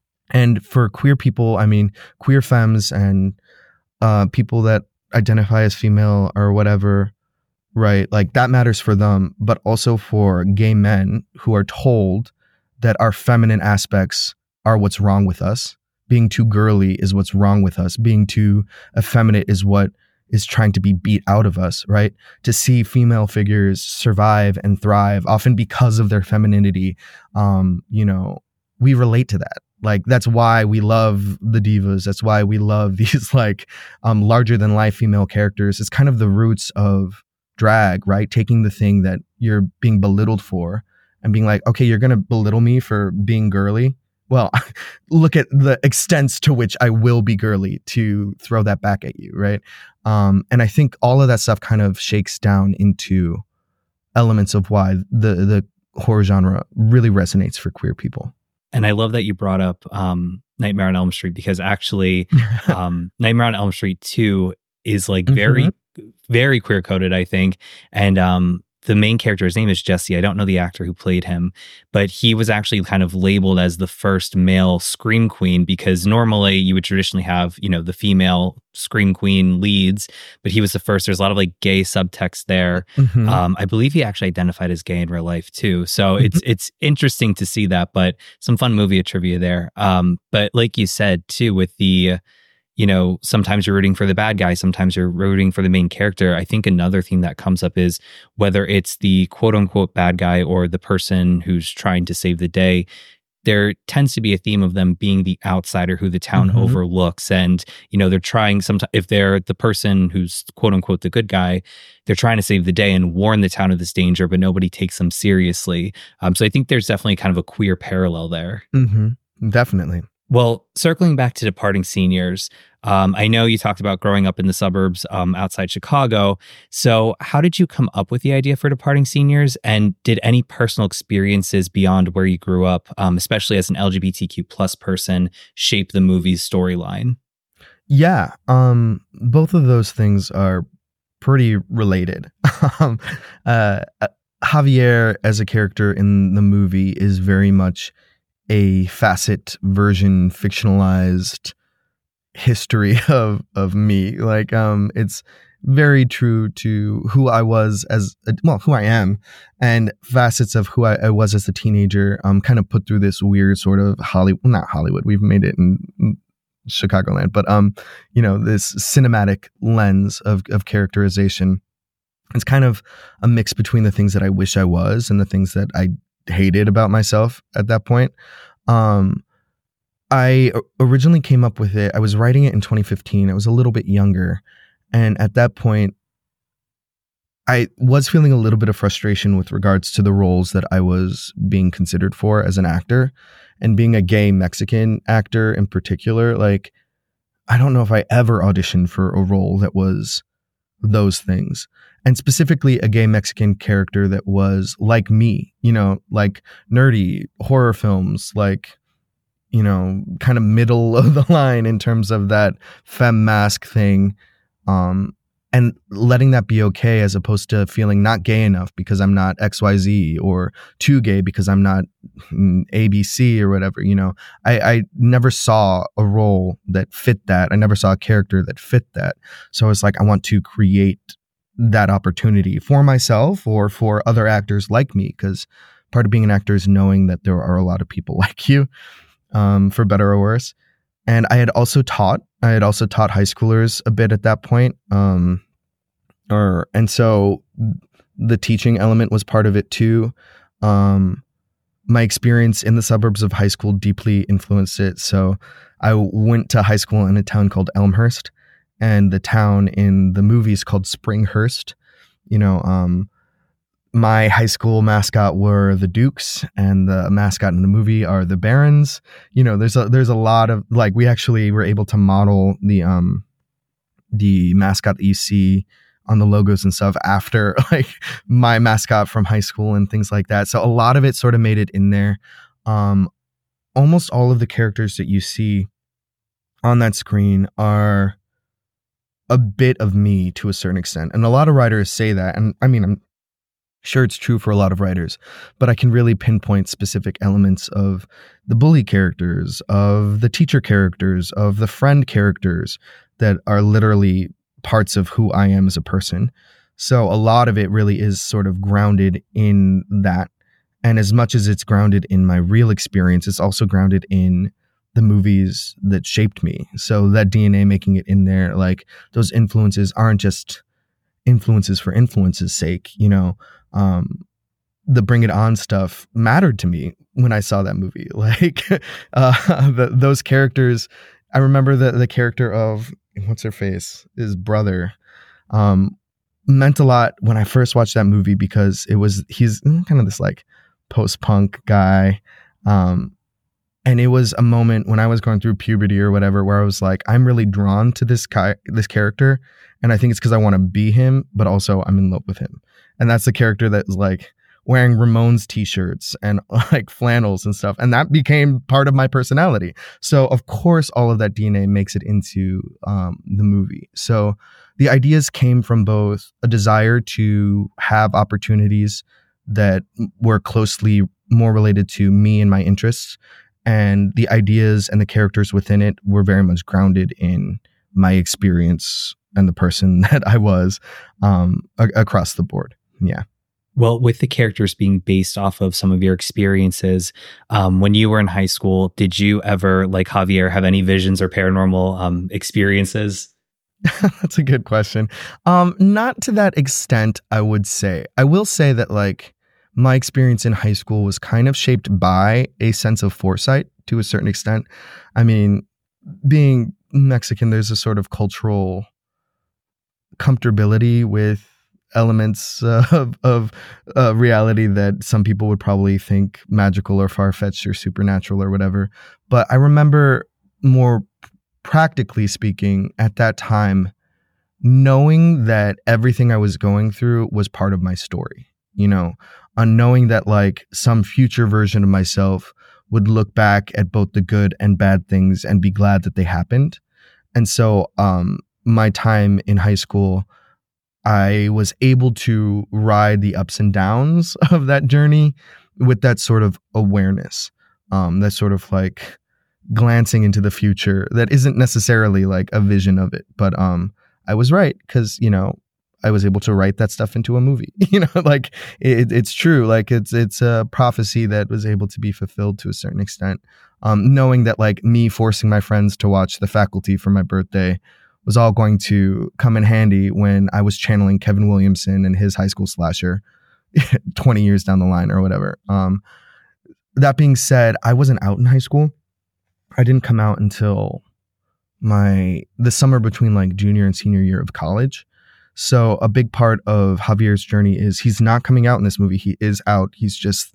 And for queer people, I mean, queer femmes and uh, people that identify as female or whatever, right? Like that matters for them, but also for gay men who are told that our feminine aspects are what's wrong with us. Being too girly is what's wrong with us. Being too effeminate is what is trying to be beat out of us, right? To see female figures survive and thrive, often because of their femininity, um, you know, we relate to that. Like, that's why we love the divas. That's why we love these, like, um, larger-than-life female characters. It's kind of the roots of drag, right? Taking the thing that you're being belittled for and being like, okay, you're going to belittle me for being girly? Well, look at the extents to which I will be girly to throw that back at you, right? Um, and I think all of that stuff kind of shakes down into elements of why the the horror genre really resonates for queer people. And I love that you brought up um, Nightmare on Elm Street, because actually um, Nightmare on Elm Street two is like very, mm-hmm. very queer coded, I think. And um, the main character, his name is Jesse. I don't know the actor who played him, but he was actually kind of labeled as the first male scream queen, because normally you would traditionally have, you know, the female scream queen leads, but he was the first. There's a lot of like gay subtext there. Mm-hmm. Um, I believe he actually identified as gay in real life too. So mm-hmm. it's it's interesting to see that, but some fun movie trivia there. Um, but like you said too, with the you know, sometimes you're rooting for the bad guy, sometimes you're rooting for the main character. I think another thing that comes up is whether it's the quote unquote bad guy or the person who's trying to save the day, there tends to be a theme of them being the outsider who the town mm-hmm. overlooks. And, you know, they're trying sometimes, if they're the person who's quote unquote the good guy, they're trying to save the day and warn the town of this danger, but nobody takes them seriously. Um, so I think there's definitely kind of a queer parallel there. Mm-hmm. Definitely. Well, circling back to Departing Seniors, um, I know you talked about growing up in the suburbs um, outside Chicago. So how did you come up with the idea for Departing Seniors? And did any personal experiences beyond where you grew up, um, especially as an L G B T Q plus person, shape the movie's storyline? Yeah, um, both of those things are pretty related. um, uh, Javier as a character in the movie is very much a facet version, fictionalized history of of me. Like, um, it's very true to who I was as a, well, who I am, and facets of who I, I was as a teenager. Um, kind of put through this weird sort of Hollywood, not Hollywood. We've made it in, in Chicagoland, but um, you know, this cinematic lens of of characterization. It's kind of a mix between the things that I wish I was and the things that I hated about myself at that point. Um, I originally came up with it. I was writing it in twenty fifteen. I was a little bit younger. And at that point, I was feeling a little bit of frustration with regards to the roles that I was being considered for as an actor, and being a gay Mexican actor in particular. Like, I don't know if I ever auditioned for a role that was those things. And specifically a gay Mexican character that was like me, you know, like nerdy horror films, like, you know, kind of middle of the line in terms of that femme mask thing. Um, and letting that be okay, as opposed to feeling not gay enough because I'm not X Y Z, or too gay because I'm not A B C or whatever. You know, I, I never saw a role that fit that. I never saw a character that fit that. So it's like, I want to create that opportunity for myself or for other actors like me, because part of being an actor is knowing that there are a lot of people like you, um, for better or worse. And I had also taught, I had also taught high schoolers a bit at that point. Um, or, and so the teaching element was part of it too. Um, my experience in the suburbs of high school deeply influenced it. So I went to high school in a town called Elmhurst, and the town in the movie is called Springhurst. You know, um, my high school mascot were the Dukes, and the mascot in the movie are the Barons. You know, there's a, there's a lot of, like, we actually were able to model the, um, the mascot that you see on the logos and stuff after, like, my mascot from high school and things like that. So a lot of it sort of made it in there. Um, almost all of the characters that you see on that screen are a bit of me to a certain extent. And a lot of writers say that. And I mean, I'm sure it's true for a lot of writers, but I can really pinpoint specific elements of the bully characters, of the teacher characters, of the friend characters that are literally parts of who I am as a person. So a lot of it really is sort of grounded in that. And as much as it's grounded in my real experience, it's also grounded in the movies that shaped me. So that D N A making it in there, like, those influences aren't just influences for influence's sake. You know, um, the Bring It On stuff mattered to me when I saw that movie. Like, uh, the, those characters, I remember the, the character of, what's her face, his brother, um, meant a lot when I first watched that movie, because it was, he's kind of this like post-punk guy. Um, And it was a moment when I was going through puberty or whatever, where I was like, I'm really drawn to this guy, this character. And I think it's because I want to be him, but also I'm in love with him. And that's the character that's like wearing Ramones t-shirts and like flannels and stuff. And that became part of my personality. So of course, all of that D N A makes it into um, the movie. So the ideas came from both a desire to have opportunities that were closely more related to me and my interests, and the ideas and the characters within it were very much grounded in my experience and the person that I was, um, a- across the board. Yeah. Well, with the characters being based off of some of your experiences, um, when you were in high school, did you ever, like Javier, have any visions or paranormal um, experiences? That's a good question. Um, not to that extent, I would say. I will say that, like, my experience in high school was kind of shaped by a sense of foresight to a certain extent. I mean, being Mexican, there's a sort of cultural comfortability with elements uh, of, of uh, reality that some people would probably think magical or far-fetched or supernatural or whatever. But I remember, more practically speaking, at that time, knowing that everything I was going through was part of my story, you know, on knowing that like some future version of myself would look back at both the good and bad things and be glad that they happened. And so um, my time in high school, I was able to ride the ups and downs of that journey with that sort of awareness, um, that sort of like glancing into the future that isn't necessarily like a vision of it. But um, I was right because, you know, I was able to write that stuff into a movie. You know, like it, it's true. Like it's it's a prophecy that was able to be fulfilled to a certain extent. Um, knowing that like me forcing my friends to watch The Faculty for my birthday was all going to come in handy when I was channeling Kevin Williamson and his high school slasher twenty years down the line or whatever. Um, that being said, I wasn't out in high school. I didn't come out until my the summer between like junior and senior year of college. So a big part of Javier's journey is he's not coming out in this movie. He is out. He's just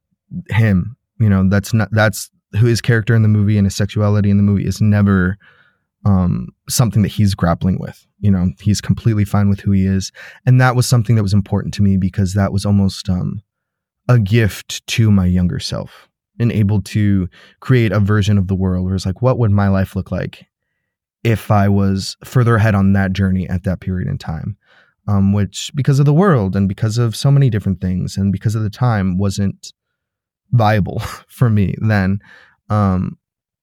him. You know, that's not that's who his character in the movie and his sexuality in the movie is never um, something that he's grappling with. You know, he's completely fine with who he is. And that was something that was important to me because that was almost um, a gift to my younger self and able to create a version of the world where it's like, what would my life look like if I was further ahead on that journey at that period in time, um, which because of the world and because of so many different things and because of the time wasn't viable for me then. Um,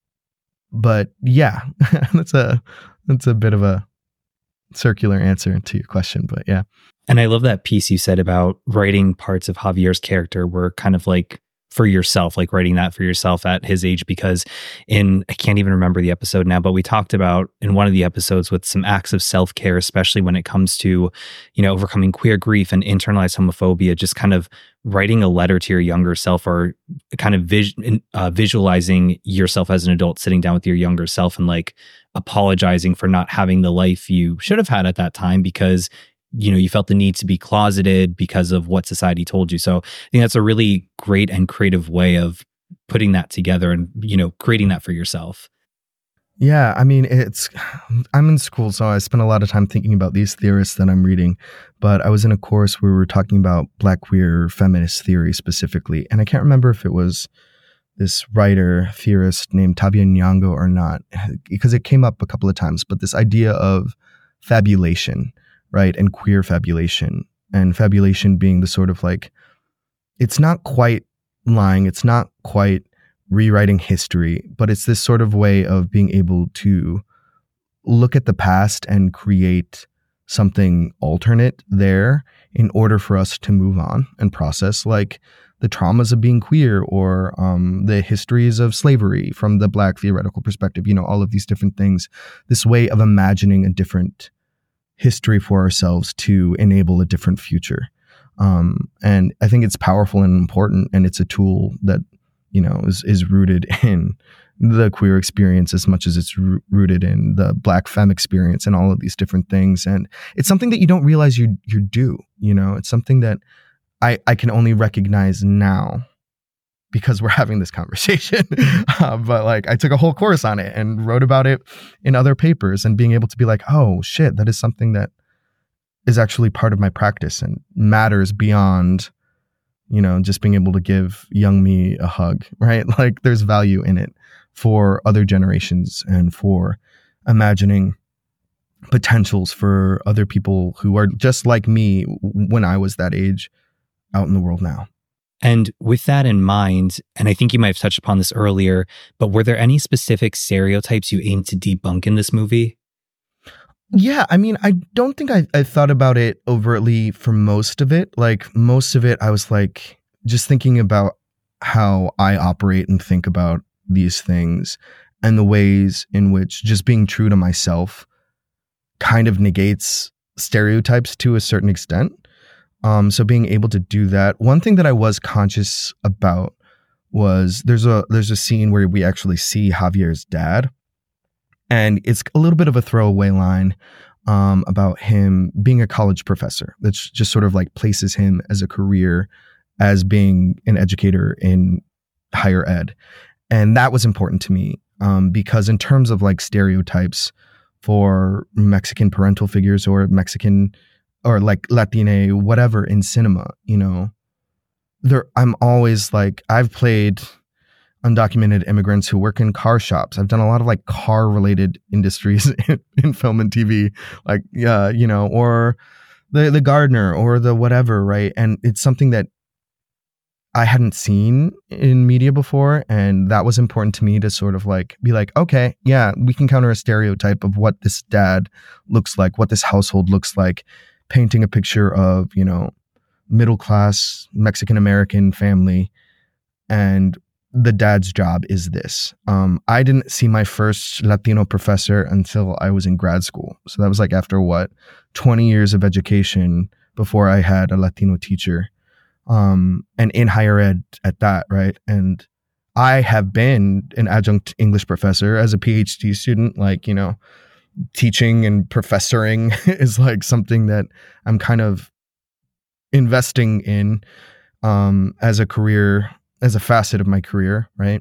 but yeah, that's a, that's a bit of a circular answer to your question, but yeah. And I love that piece you said about writing parts of Javier's character were kind of like for yourself, like writing that for yourself at his age, because in, I can't even remember the episode now, but we talked about in one of the episodes with some acts of self-care, especially when it comes to, you know, overcoming queer grief and internalized homophobia, just kind of writing a letter to your younger self or kind of vis- uh, visualizing yourself as an adult, sitting down with your younger self and like apologizing for not having the life you should have had at that time because you know, you felt the need to be closeted because of what society told you. So I think that's a really great and creative way of putting that together and, you know, creating that for yourself. Yeah. I mean, it's, I'm in school, so I spend a lot of time thinking about these theorists that I'm reading, but I was in a course where we were talking about Black queer feminist theory specifically. And I can't remember if it was this writer theorist named Tavia Nyong'o or not, because it came up a couple of times, but this idea of fabulation, right? And queer fabulation, and fabulation being the sort of like, it's not quite lying. It's not quite rewriting history, but it's this sort of way of being able to look at the past and create something alternate there in order for us to move on and process like the traumas of being queer or um, the histories of slavery from the Black theoretical perspective, you know, all of these different things, this way of imagining a different history for ourselves to enable a different future. Um, and I think it's powerful and important, and it's a tool that, you know, is, is rooted in the queer experience as much as it's r- rooted in the Black femme experience and all of these different things. And it's something that you don't realize you you do, you know, it's something that I, I can only recognize now because we're having this conversation. uh, but like I took a whole course on it and wrote about it in other papers, and being able to be like, oh shit, that is something that is actually part of my practice and matters beyond, you know, just being able to give young me a hug, right? Like there's value in it for other generations and for imagining potentials for other people who are just like me when I was that age out in the world now. And with that in mind, and I think you might have touched upon this earlier, but were there any specific stereotypes you aimed to debunk in this movie? Yeah, I mean, I don't think I, I thought about it overtly for most of it. Like most of it, I was like just thinking about how I operate and think about these things and the ways in which just being true to myself kind of negates stereotypes to a certain extent. Um, so being able to do that, one thing that I was conscious about was there's a there's a scene where we actually see Javier's dad, and it's a little bit of a throwaway line um, about him being a college professor. That's just sort of like places him as a career as being an educator in higher ed, and that was important to me um, because in terms of like stereotypes for Mexican parental figures or Mexican or like Latina, whatever in cinema, you know, there, I'm always like, I've played undocumented immigrants who work in car shops. I've done a lot of like car related industries in, in film and T V, like, yeah, you know, or the, the gardener or the whatever. Right. And it's something that I hadn't seen in media before. And that was important to me to sort of like be like, okay, yeah, we can counter a stereotype of what this dad looks like, what this household looks like, painting a picture of, you know, middle class Mexican American family. And the dad's job is this. Um, I didn't see my first Latino professor until I was in grad school. So that was like after what, twenty years of education before I had a Latino teacher. Um, and in higher ed at that, right? And I have been an adjunct English professor as a PhD student, like, you know, teaching and professoring is like something that I'm kind of investing in um, as a career, as a facet of my career, right?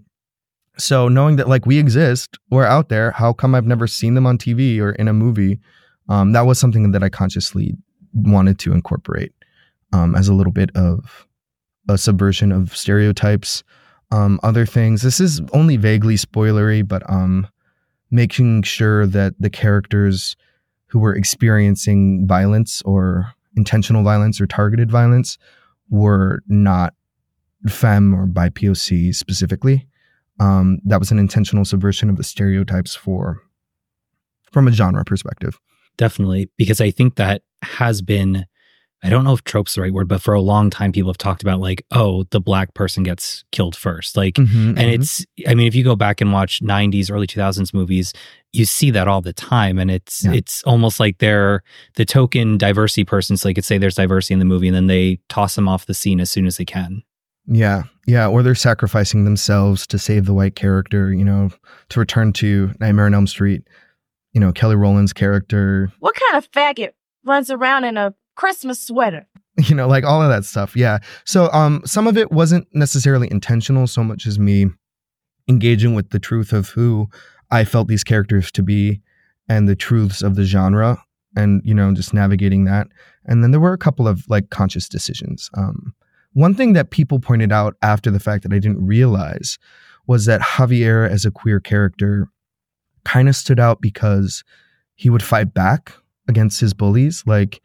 So knowing that like we exist, we're out there, how come I've never seen them on T V or in a movie? Um, that was something that I consciously wanted to incorporate. Um, as a little bit of a subversion of stereotypes. Um, other things, this is only vaguely spoilery, but um, making sure that the characters who were experiencing violence or intentional violence or targeted violence were not femme or bi P O C specifically. Um, that was an intentional subversion of the stereotypes for from a genre perspective. Definitely, because I think that has been, I don't know if trope's the right word, but for a long time, people have talked about like, oh, the black person gets killed first. Like, Mm-hmm, and mm-hmm. it's, I mean, if you go back and watch nineties, early two thousands movies, you see that all the time. And it's, Yeah. it's almost like they're the token diversity person. So they could say there's diversity in the movie and then they toss them off the scene as soon as they can. Yeah. Yeah. Or they're sacrificing themselves to save the white character, you know, to return to Nightmare on Elm Street, you know, Kelly Rowland's character. What kind of faggot runs around in a Christmas sweater? You know, like all of that stuff. Yeah. So um, some of it wasn't necessarily intentional so much as me engaging with the truth of who I felt these characters to be and the truths of the genre and, you know, just navigating that. And then there were a couple of like conscious decisions. Um, one thing that people pointed out after the fact that I didn't realize was that Javier as a queer character kind of stood out because he would fight back against his bullies. Like,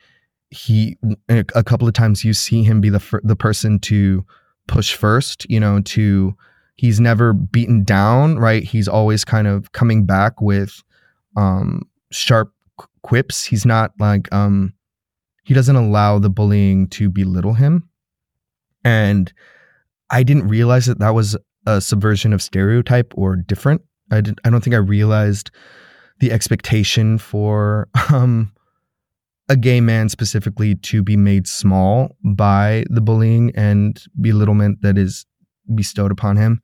he a couple of times you see him be the fir- the person to push first, you know, to he's never beaten down, right? He's always kind of coming back with um sharp quips. He's not like um he doesn't allow the bullying to belittle him. And I didn't realize that that was a subversion of stereotype or different. I didn't I don't think I realized the expectation for um a gay man specifically to be made small by the bullying and belittlement that is bestowed upon him.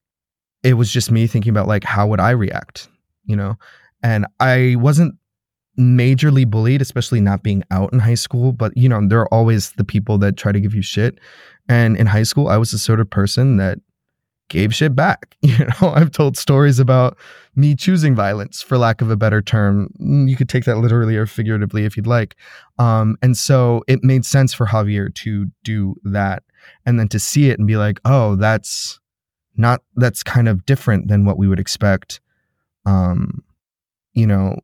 It was just me thinking about like, how would I react, you know? And I wasn't majorly bullied, especially not being out in high school, but you know, there are always the people that try to give you shit. And in high school, I was the sort of person that gave shit back. You know, I've told stories about me choosing violence, for lack of a better term. You could take that literally or figuratively if you'd like. Um, and so it made sense for Javier to do that. And then to see it and be like, oh, that's not, that's kind of different than what we would expect. Um, you know,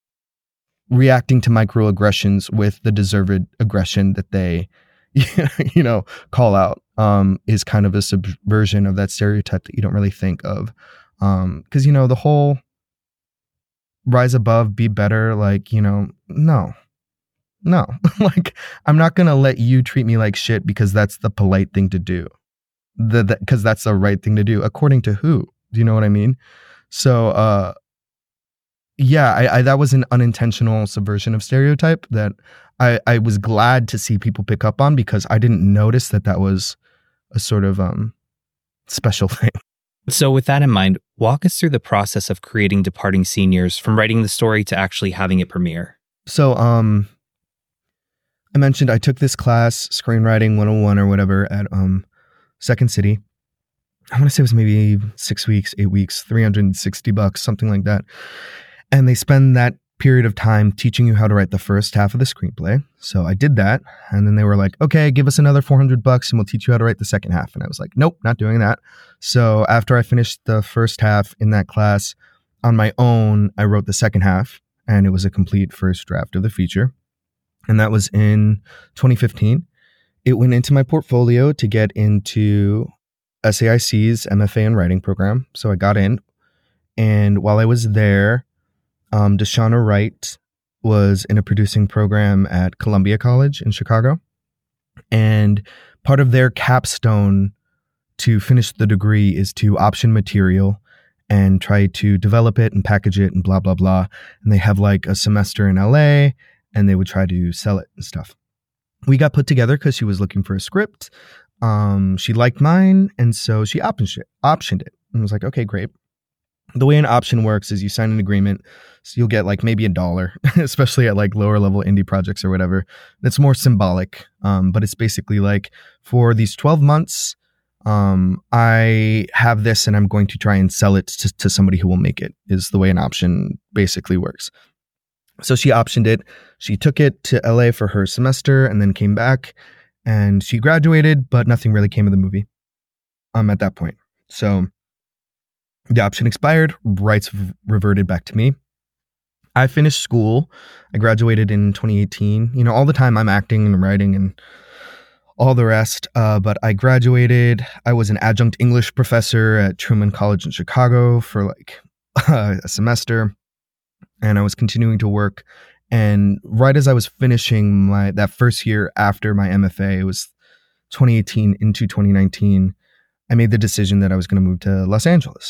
reacting to microaggressions with the deserved aggression that they, you know, call out. Um, is kind of a subversion of that stereotype that you don't really think of. Um, cause you know, the whole rise above, be better, like, you know, no, no, like, I'm not going to let you treat me like shit because that's the polite thing to do. The, the, cause that's the right thing to do. According to who? Do you know what I mean? So, uh, yeah, I, I that was an unintentional subversion of stereotype that I, I was glad to see people pick up on, because I didn't notice that that was a sort of um, special thing. So with that in mind, walk us through the process of creating Departing Seniors from writing the story to actually having it premiere. So um, I mentioned I took this class, Screenwriting one oh one or whatever, at um, Second City. I want to say it was maybe six weeks, eight weeks, three hundred sixty bucks, something like that. And they spend that period of time teaching you how to write the first half of the screenplay. So I did that. And then they were like, okay, give us another four hundred bucks and we'll teach you how to write the second half. And I was like, nope, not doing that. So after I finished the first half in that class on my own, I wrote the second half, and it was a complete first draft of the feature. And that was in twenty fifteen. It went into my portfolio to get into S A I C's M F A in writing program. So I got in. And while I was there, Um, Deshauna Wright was in a producing program at Columbia College in Chicago. And part of their capstone to finish the degree is to option material and try to develop it and package it and blah, blah, blah. And they have like a semester in L A, and they would try to sell it and stuff. We got put together because she was looking for a script. Um, she liked mine, and so she optioned it, optioned it. And I was like, okay, great. The way an option works is you sign an agreement, so you'll get like maybe a dollar, especially at like lower level indie projects or whatever. It's more symbolic, um, but it's basically like, for these twelve months, um, I have this and I'm going to try and sell it to, to somebody who will make it, is the way an option basically works. So she optioned it. She took it to L A for her semester and then came back, and she graduated, but nothing really came of the movie um, at that point. So the option expired, rights reverted back to me. I finished school. I graduated in twenty eighteen. You know, all the time I'm acting and writing and all the rest. Uh, but I graduated. I was an adjunct English professor at Truman College in Chicago for like a semester. And I was continuing to work. And right as I was finishing my that first year after my M F A, it was twenty eighteen into twenty nineteen, I made the decision that I was going to move to Los Angeles.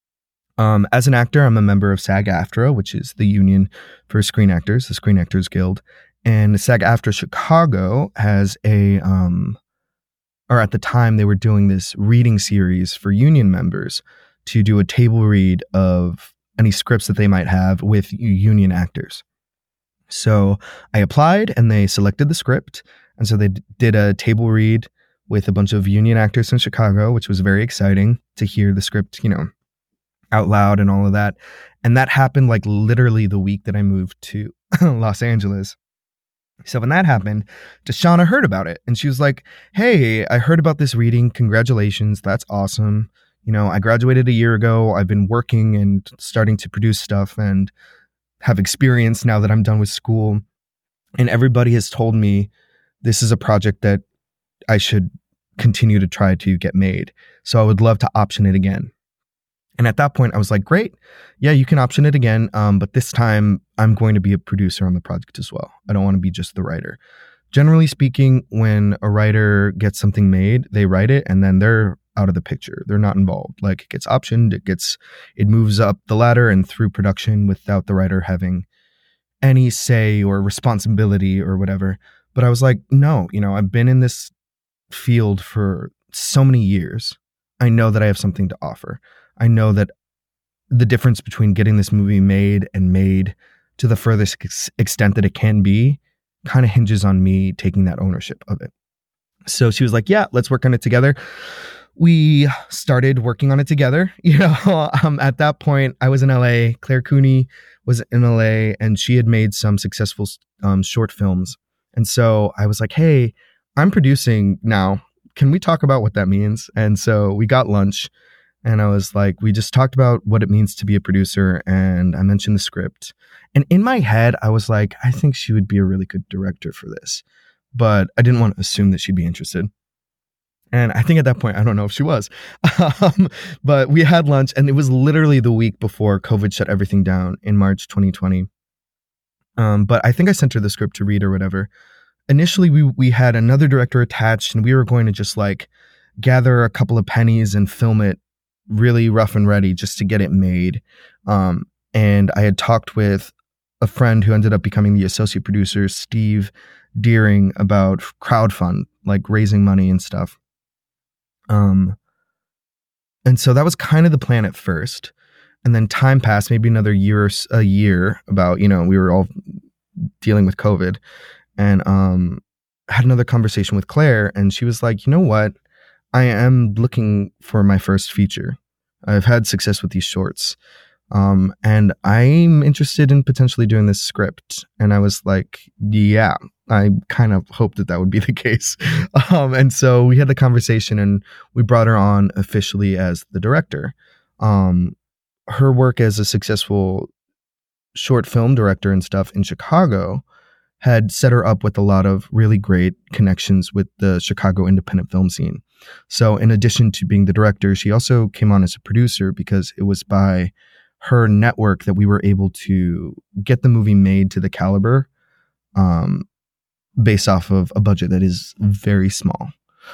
Um, as an actor, I'm a member of SAG-AFTRA, which is the union for screen actors, the Screen Actors Guild. And SAG-AFTRA Chicago has a, um, or at the time they were doing this reading series for union members to do a table read of any scripts that they might have with union actors. So I applied and they selected the script. And so they d- did a table read with a bunch of union actors in Chicago, which was very exciting to hear the script, you know, out loud and all of that. And that happened like literally the week that I moved to Los Angeles. So when that happened, Deshauna heard about it and she was like, hey, I heard about this reading. Congratulations. That's awesome. You know, I graduated a year ago. I've been working and starting to produce stuff and have experience now that I'm done with school. And everybody has told me this is a project that I should continue to try to get made. So I would love to option it again. And at that point, I was like, great. Yeah, you can option it again. Um, but this time I'm going to be a producer on the project as well. I don't want to be just the writer. Generally speaking, when a writer gets something made, they write it and then they're out of the picture. They're not involved. Like it gets optioned, it gets, it moves up the ladder and through production without the writer having any say or responsibility or whatever. But I was like, no, you know, I've been in this field for so many years. I know that I have something to offer. I know that the difference between getting this movie made and made to the furthest ex- extent that it can be kind of hinges on me taking that ownership of it. So she was like, yeah, let's work on it together. We started working on it together. You know, um, at that point, I was in L A. Claire Cooney was in L A, and she had made some successful um, short films. And so I was like, hey, I'm producing now. Can we talk about what that means? And so we got lunch. And I was like, we just talked about what it means to be a producer. And I mentioned the script. And in my head, I was like, I think she would be a really good director for this. But I didn't want to assume that she'd be interested. And I think at that point, I don't know if she was. um, but we had lunch and it was literally the week before COVID shut everything down in March twenty twenty. Um, but I think I sent her the script to read or whatever. Initially, we we had another director attached and we were going to just like gather a couple of pennies and film it really rough and ready just to get it made. Um, and I had talked with a friend who ended up becoming the associate producer, Steve Deering, about crowdfund, like raising money and stuff. Um, and so that was kind of the plan at first. And then time passed, maybe another year, or a year about, you know, we were all dealing with COVID, and um, had another conversation with Claire, and she was like, you know what? I am looking for my first feature. I've had success with these shorts. Um, and I'm interested in potentially doing this script. And I was like, yeah, I kind of hoped that that would be the case. Um, and so we had the conversation, and we brought her on officially as the director. Um, her work as a successful short film director and stuff in Chicago had set her up with a lot of really great connections with the Chicago independent film scene. So in addition to being the director, she also came on as a producer, because it was by her network that we were able to get the movie made to the caliber, um, based off of a budget that is very small.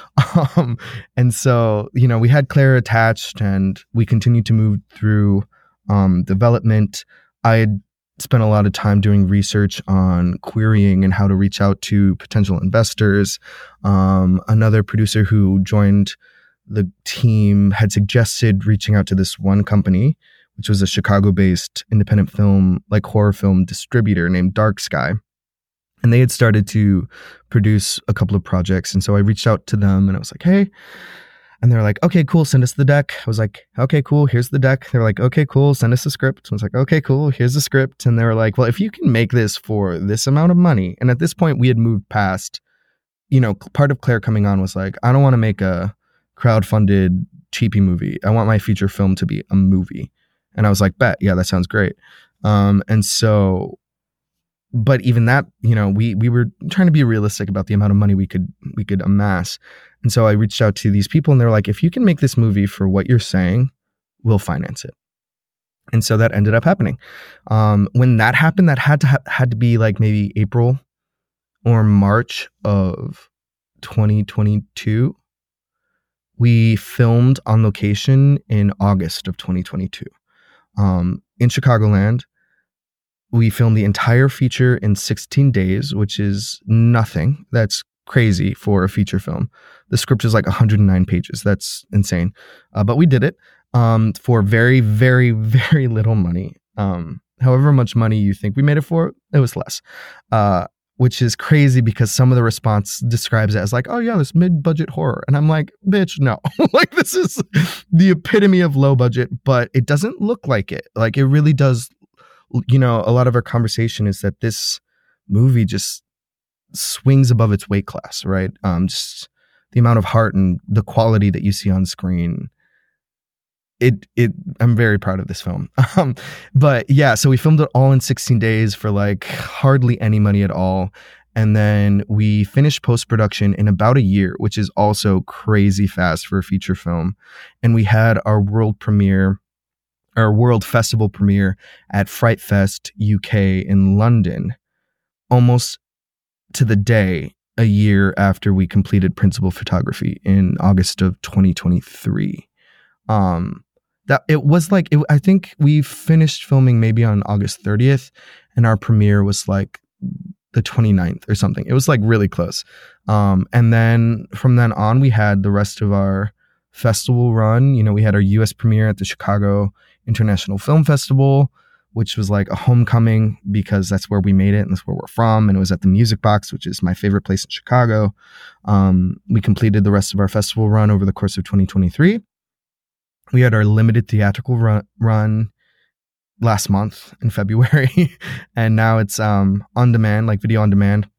Um, and so, you know, we had Claire attached, and we continued to move through um, development. I had spent a lot of time doing research on querying and how to reach out to potential investors. Um, another producer who joined the team had suggested reaching out to this one company, which was a Chicago-based independent film, like horror film distributor named Dark Sky. And they had started to produce a couple of projects. And so I reached out to them, and I was like, hey. And they're like, okay, cool, send us the deck. I was like, okay, cool, here's the deck. They're like, okay, cool, send us the script. I was like, okay, cool, here's the script. And they were like, well, if you can make this for this amount of money. And at this point, we had moved past, you know, part of Claire coming on was like, I don't want to make a crowdfunded cheapy movie. I want my feature film to be a movie. And I was like, bet, yeah, that sounds great. Um, and so, but even that, you know, we we were trying to be realistic about the amount of money we could we could amass. And so I reached out to these people, and they're like, if you can make this movie for what you're saying, we'll finance it. And so that ended up happening. Um, when that happened, that had to ha- had to be like maybe April or March of twenty twenty-two. We filmed on location in August of twenty twenty-two. Um, in Chicagoland, we filmed the entire feature in sixteen days, which is nothing. That's crazy for a feature film. The script is like one hundred nine pages. That's insane. Uh, but we did it um, for very, very, very little money. Um, however much money you think we made it for, it was less, uh, which is crazy because some of the response describes it as like, oh yeah, this mid-budget horror. And I'm like, bitch, no. Like, this is the epitome of low budget, but it doesn't look like it. Like, it really does. You know, a lot of our conversation is that this movie just swings above its weight class, right? Um, just the amount of heart and the quality that you see on screen. It, it, I'm very proud of this film. Um, but yeah, so we filmed it all in sixteen days for like hardly any money at all. And then we finished post-production in about a year, which is also crazy fast for a feature film. And we had our world premiere, our world festival premiere at Fright Fest U K in London, almost to the day a year after we completed principal photography in August of twenty twenty-three. Um, that it was like, it, I think we finished filming maybe on August thirtieth, and our premiere was like the twenty-ninth or something. It was like really close. Um, and then from then on, we had the rest of our festival run. You know, we had our U S premiere at the Chicago International Film Festival, which was like a homecoming because that's where we made it and that's where we're from. And it was at the Music Box, which is my favorite place in Chicago. Um, we completed the rest of our festival run over the course of twenty twenty-three. We had our limited theatrical run, run last month in February. And now it's um, on demand, like video on demand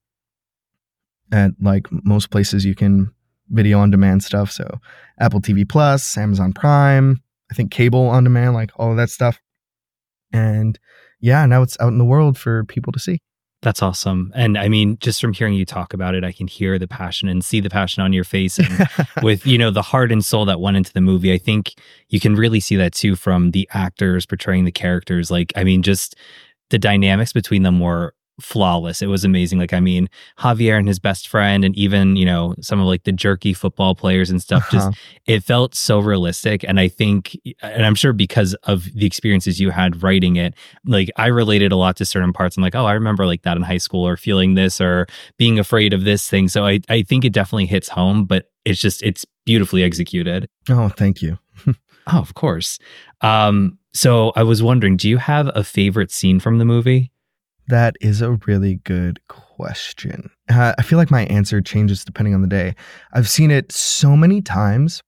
at like most places you can video on demand stuff. So Apple T V Plus, Amazon Prime, I think cable on demand, like all of that stuff. And yeah, now it's out in the world for people to see. That's awesome. And I mean, just from hearing you talk about it, I can hear the passion and see the passion on your face. And with, you know, the heart and soul that went into the movie, I think you can really see that too from the actors portraying the characters. Like, I mean, just the dynamics between them were flawless. It was amazing. Like, I mean, Javier and his best friend, and even, you know, some of like the jerky football players and stuff, Uh-huh. just, it felt so realistic. And I think, and I'm sure because of the experiences you had writing it, like I related a lot to certain parts. I'm like, oh, I remember like that in high school, or feeling this, or being afraid of this thing. So I, I think it definitely hits home, but it's just, it's beautifully executed. Oh, thank you. Oh, of course. Um, so I was wondering, do you have a favorite scene from the movie? That is a really good question. Uh, I feel like my answer changes depending on the day. I've seen it so many times,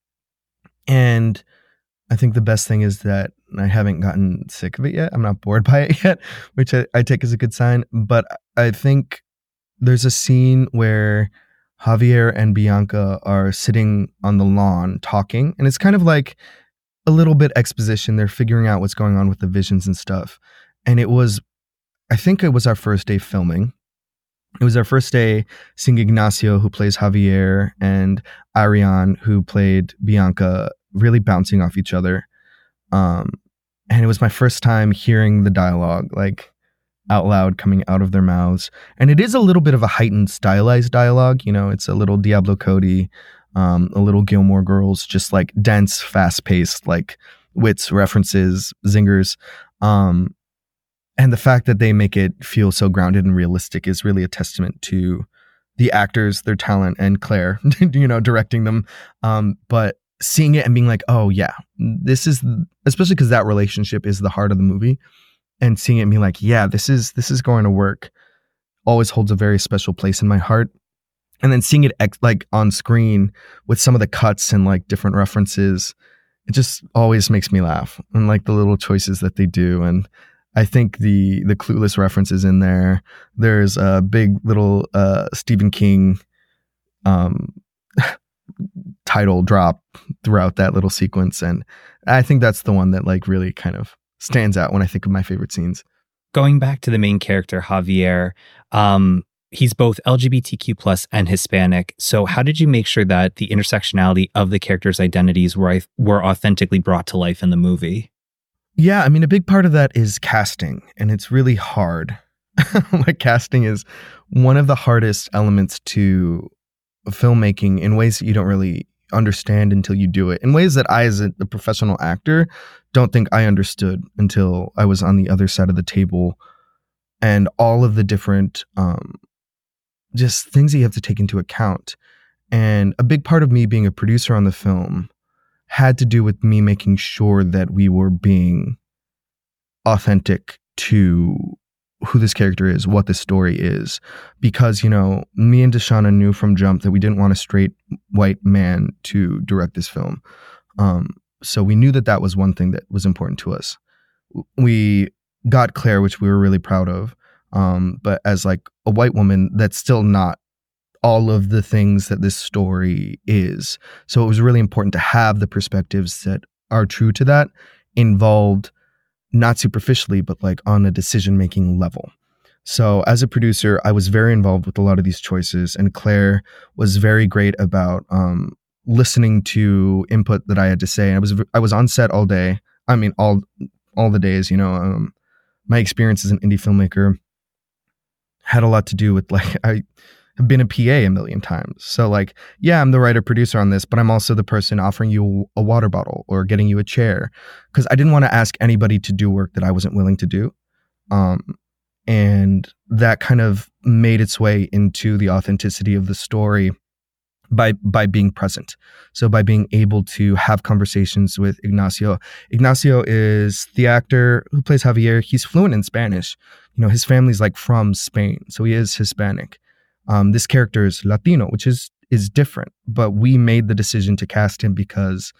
and I think the best thing is that I haven't gotten sick of it yet. I'm not bored by it yet, which I, I take as a good sign. But I think there's a scene where Javier and Bianca are sitting on the lawn talking, and it's kind of like a little bit exposition. They're figuring out what's going on with the visions and stuff. And it was, I think it was our first day filming. It was our first day seeing Ignacio, who plays Javier, and Ariane, who played Bianca, really bouncing off each other. Um, and it was my first time hearing the dialogue, like out loud, coming out of their mouths. And it is a little bit of a heightened, stylized dialogue. You know, it's a little Diablo Cody, um, a little Gilmore Girls, just like dense, fast-paced, like wits, references, zingers. Um, And the fact that they make it feel so grounded and realistic is really a testament to the actors, their talent, and Claire, you know, directing them. Um, but seeing it and being like, oh yeah, this is, especially because that relationship is the heart of the movie, and seeing it and being like, yeah, this is this is going to work, always holds a very special place in my heart. And then seeing it ex- like on screen with some of the cuts and like different references, it just always makes me laugh, and like the little choices that they do. And I think the the Clueless references in there. There's a big little uh, Stephen King um, title drop throughout that little sequence, and I think that's the one that like really kind of stands out when I think of my favorite scenes. Going back to the main character, Javier, um, he's both L G B T Q plus and Hispanic. So how did you make sure that the intersectionality of the characters' identities were were authentically brought to life in the movie? Yeah, I mean, a big part of that is casting, and it's really hard. Like, casting is one of the hardest elements to filmmaking in ways that you don't really understand until you do it, in ways that I, as a, a professional actor, don't think I understood until I was on the other side of the table, and all of the different um, just things that you have to take into account. And a big part of me being a producer on the film had to do with me making sure that we were being authentic to who this character is, what this story is. Because, you know, me and Deshauna knew from jump that we didn't want a straight white man to direct this film. Um, so we knew that that was one thing that was important to us. We got Claire, which we were really proud of. Um, but as like a white woman, that's still not all of the things that this story is. So it was really important to have the perspectives that are true to that involved, not superficially, but like on a decision-making level. So as a producer, I was very involved with a lot of these choices, and Claire was very great about um, listening to input that I had to say. And I was I was on set all day. I mean, all all the days. You know, um, my experience as an indie filmmaker had a lot to do with like I. I've been a P A a million times. So like, yeah, I'm the writer producer on this, but I'm also the person offering you a water bottle or getting you a chair, because I didn't want to ask anybody to do work that I wasn't willing to do. Um, and that kind of made its way into the authenticity of the story by by being present. So by being able to have conversations with Ignacio. Ignacio is the actor who plays Javier. He's fluent in Spanish. You know, his family's like from Spain, so he is Hispanic. Um, this character is Latino, which is is different, but we made the decision to cast him because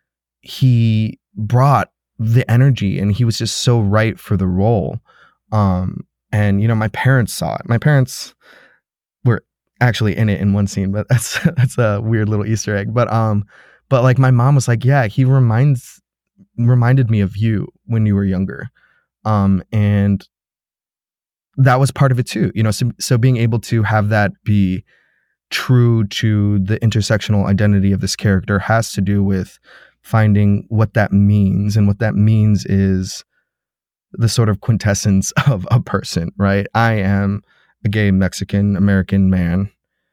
he brought the energy and he was just so right for the role. Um, and, you know, my parents saw it. My parents were actually in it in one scene, but that's that's a weird little Easter egg. But um, but like my mom was like, yeah, he reminds reminded me of you when you were younger. Um, and that was part of it too, you know, so, so being able to have that be true to the intersectional identity of this character has to do with finding what that means. And what that means is the sort of quintessence of a person, right? I am a gay Mexican American man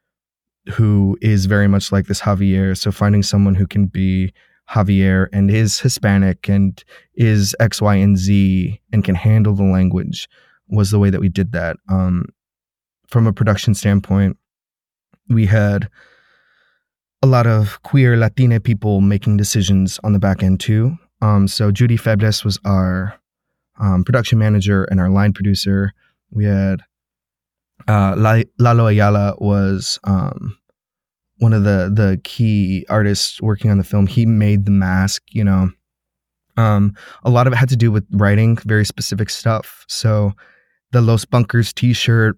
who is very much like this Javier. So finding someone who can be Javier and is Hispanic and is X, Y, and Z and can handle the language was the way that we did that. Um, from a production standpoint, we had a lot of queer Latina people making decisions on the back end too. Um, so Judy Febres was our um, production manager and our line producer. We had uh, Lalo Ayala was um, one of the the key artists working on the film. He made the mask, you know. Um, a lot of it had to do with writing very specific stuff. So the Los Bunkers t-shirt,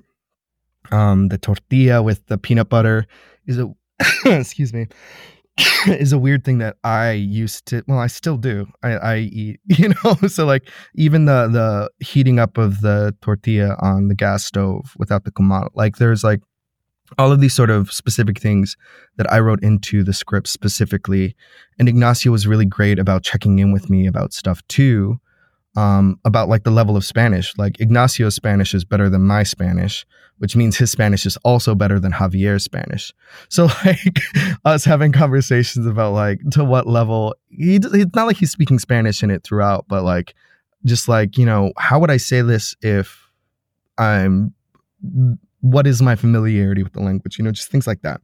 um, the tortilla with the peanut butter is a excuse me is a weird thing that I used to, well, I still do. I, I eat, you know, so like even the the heating up of the tortilla on the gas stove without the comal, like there's like all of these sort of specific things that I wrote into the script specifically. And Ignacio was really great about checking in with me about stuff too, um, about like the level of Spanish. Like Ignacio's Spanish is better than my Spanish, which means his Spanish is also better than Javier's Spanish. So like us having conversations about like to what level, he, it's not like he's speaking Spanish in it throughout, but like just like, you know, how would I say this if I'm, what is my familiarity with the language? You know, just things like that.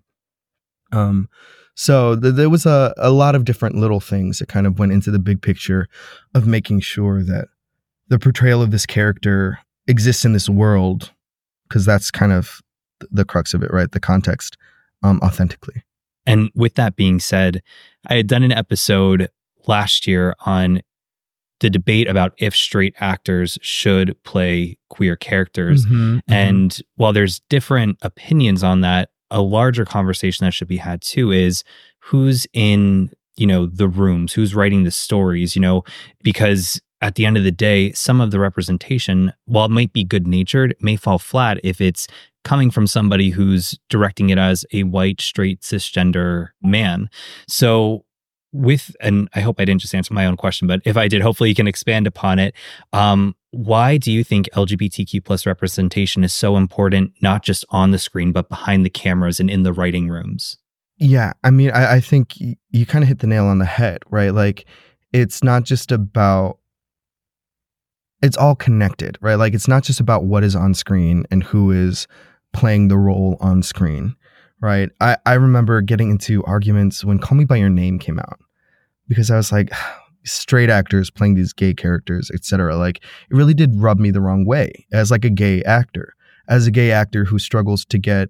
Um, so th- there was a, a lot of different little things that kind of went into the big picture of making sure that the portrayal of this character exists in this world, because that's kind of the crux of it, right? The context, um, authentically. And with that being said, I had done an episode last year on the debate about if straight actors should play queer characters. Mm-hmm, mm-hmm. And while there's different opinions on that, a larger conversation that should be had too is who's in, you know, the rooms, who's writing the stories, you know, because at the end of the day, some of the representation, while it might be good natured, may fall flat if it's coming from somebody who's directing it as a white, straight, cisgender man. So with, and I hope I didn't just answer my own question, but if I did, hopefully you can expand upon it. Um, why do you think L G B T Q plus representation is so important, not just on the screen, but behind the cameras and in the writing rooms? Yeah, I mean, I, I think y- you kind of hit the nail on the head, right? Like, it's not just about, it's all connected, right? Like, it's not just about what is on screen and who is playing the role on screen. Right. I, I remember getting into arguments when Call Me By Your Name came out, because I was like, straight actors playing these gay characters, et cetera. Like, it really did rub me the wrong way as like a gay actor, as a gay actor who struggles to get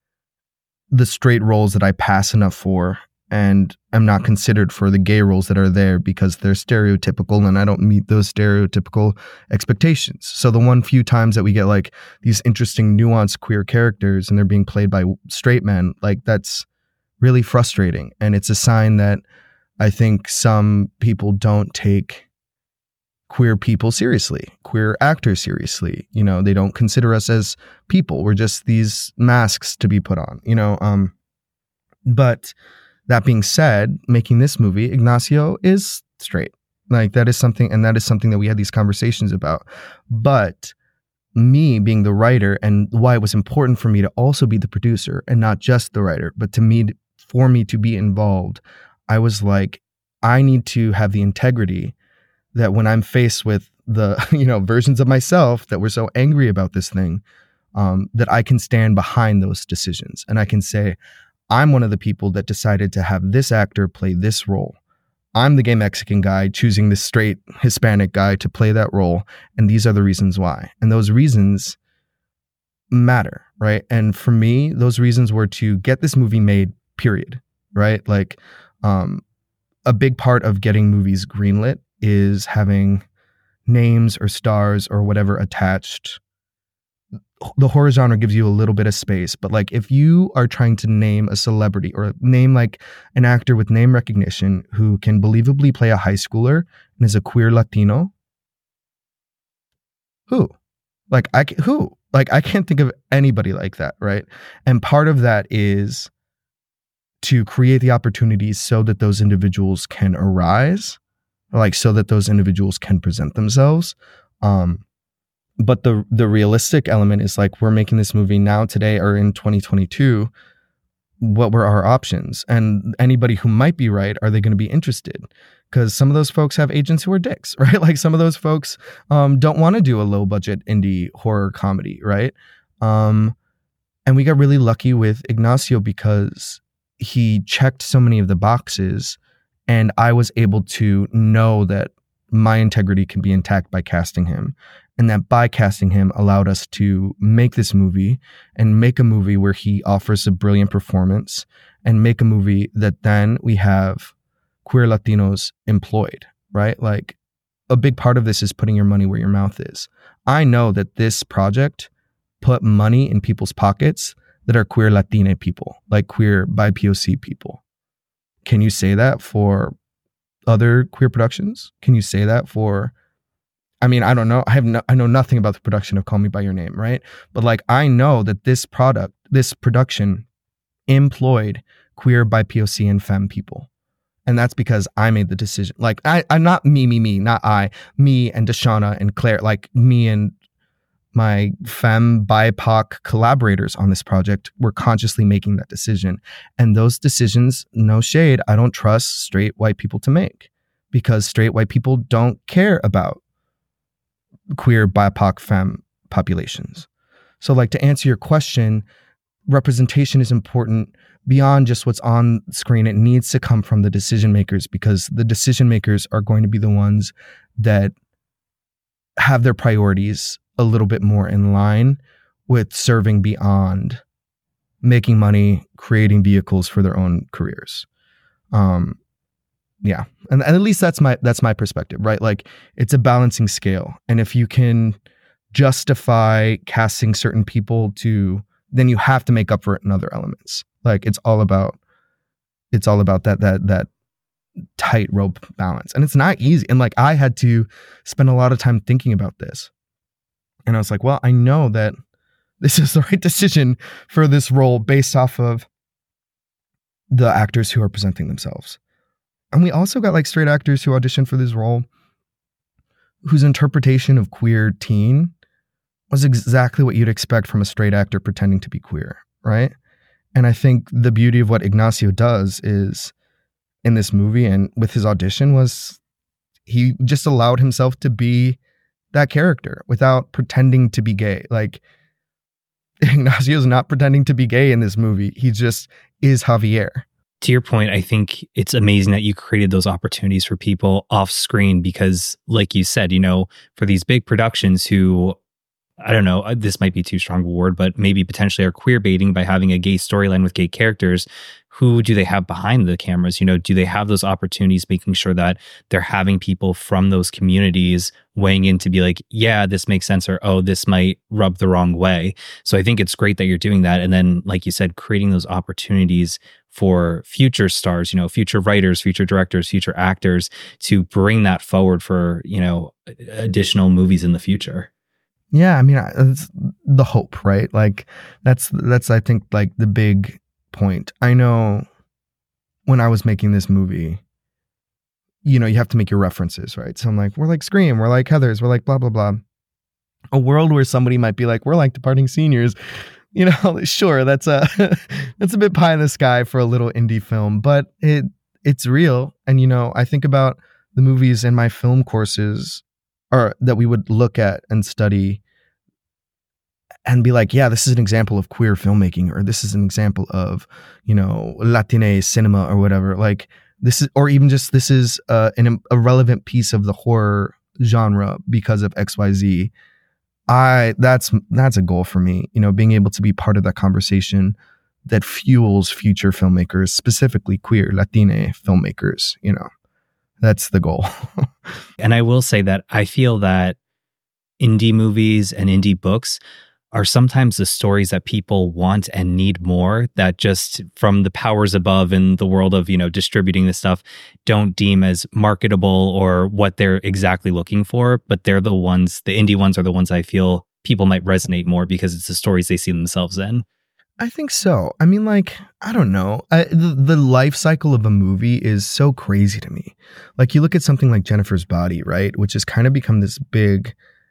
the straight roles that I pass enough for and am not considered for the gay roles that are there because they're stereotypical and I don't meet those stereotypical expectations. So the one few times that we get like these interesting nuanced queer characters and they're being played by straight men, like that's really frustrating. And it's a sign that I think some people don't take queer people seriously, queer actors seriously. You know, they don't consider us as people. We're just these masks to be put on, you know, um, but that being said, making this movie, Ignacio is straight. Like that is something, and that is something that we had these conversations about. But me being the writer, and why it was important for me to also be the producer and not just the writer, but to me, for me to be involved, I was like, I need to have the integrity that when I'm faced with the, you know, versions of myself that were so angry about this thing, um, that I can stand behind those decisions and I can say, I'm one of the people that decided to have this actor play this role. I'm the gay Mexican guy choosing the straight Hispanic guy to play that role. And these are the reasons why. And those reasons matter, right? And for me, those reasons were to get this movie made, period, right? Like um, a big part of getting movies greenlit is having names or stars or whatever attached. The horror genre gives you a little bit of space, but like if you are trying to name a celebrity or name like an actor with name recognition who can believably play a high schooler and is a queer Latino, who? Like I who? Like I can't think of anybody like that, right? And part of that is to create the opportunities so that those individuals can arise, like so that those individuals can present themselves. Um, but the the realistic element is like, we're making this movie now, today, or in twenty twenty-two. What were our options? And anybody who might be right, are they going to be interested? Because some of those folks have agents who are dicks, right? Like some of those folks um, don't want to do a low budget indie horror comedy, right? Um, and we got really lucky with Ignacio because he checked so many of the boxes, and I was able to know that my integrity can be intact by casting him. And that by casting him allowed us to make this movie and make a movie where he offers a brilliant performance, and make a movie that then we have queer Latinos employed, right? Like, a big part of this is putting your money where your mouth is. I know that this project put money in people's pockets that are queer Latina people, like queer bi P O C people. Can you say that for other queer productions? Can you say that for... I mean, I don't know. I have no, I know nothing about the production of Call Me by Your Name, right? But like, I know that this product, this production employed queer, bi P O C, and femme people. And that's because I made the decision. Like, I, I'm not me, me, me, not I, me and Deshauna and Claire, like me and my femme B I P O C collaborators on this project were consciously making that decision. And those decisions, no shade, I don't trust straight white people to make, because straight white people don't care about queer, B I P O C, femme populations. So like, to answer your question, representation is important beyond just what's on screen. It needs to come from the decision makers, because the decision makers are going to be the ones that have their priorities a little bit more in line with serving beyond making money, creating vehicles for their own careers. Um, Yeah. And, and at least that's my that's my perspective, right? Like, it's a balancing scale. And if you can justify casting certain people to, then you have to make up for it in other elements. Like, it's all about it's all about that that that tightrope balance. And it's not easy. And like, I had to spend a lot of time thinking about this. And I was like, well, I know that this is the right decision for this role based off of the actors who are presenting themselves. And we also got like straight actors who auditioned for this role whose interpretation of queer teen was exactly what you'd expect from a straight actor pretending to be queer, right? And I think the beauty of what Ignacio does is, in this movie and with his audition, was he just allowed himself to be that character without pretending to be gay. Like, Ignacio's not pretending to be gay in this movie. He just is Javier. To your point, I think it's amazing that you created those opportunities for people off screen, because like you said, you know, for these big productions who, I don't know, this might be too strong a word, but maybe potentially are queer baiting by having a gay storyline with gay characters, who do they have behind the cameras? You know, do they have those opportunities, making sure that they're having people from those communities weighing in to be like, yeah, this makes sense, or, oh, this might rub the wrong way. So I think it's great that you're doing that. And then, like you said, creating those opportunities for future stars, you know, future writers, future directors, future actors, to bring that forward for, you know, additional movies in the future. Yeah, I mean, it's the hope, right? Like, that's, that's, I think, like the big point. I know when I was making this movie, you know, you have to make your references, right? So I'm like, we're like Scream, we're like Heathers, we're like blah, blah, blah. A world where somebody might be like, we're like Departing Seniors. You know, sure, that's a that's a bit pie in the sky for a little indie film, but it it's real. And, you know, I think about the movies in my film courses, or that we would look at and study and be like, yeah, this is an example of queer filmmaking, or this is an example of, you know, Latine cinema or whatever. Like, this is, or even just this is uh, an, a relevant piece of the horror genre because of X Y Z. I that's that's a goal for me, you know, being able to be part of that conversation that fuels future filmmakers, specifically queer Latine filmmakers. You know, that's the goal. And I will say that I feel that indie movies and indie books are sometimes the stories that people want and need more, that just from the powers above in the world of, you know, distributing this stuff, don't deem as marketable or what they're exactly looking for. But they're the ones, the indie ones are the ones I feel people might resonate more, because it's the stories they see themselves in. I think so. I mean, like, I don't know. I, the, the life cycle of a movie is so crazy to me. Like, you look at something like Jennifer's Body, right? Which has kind of become this big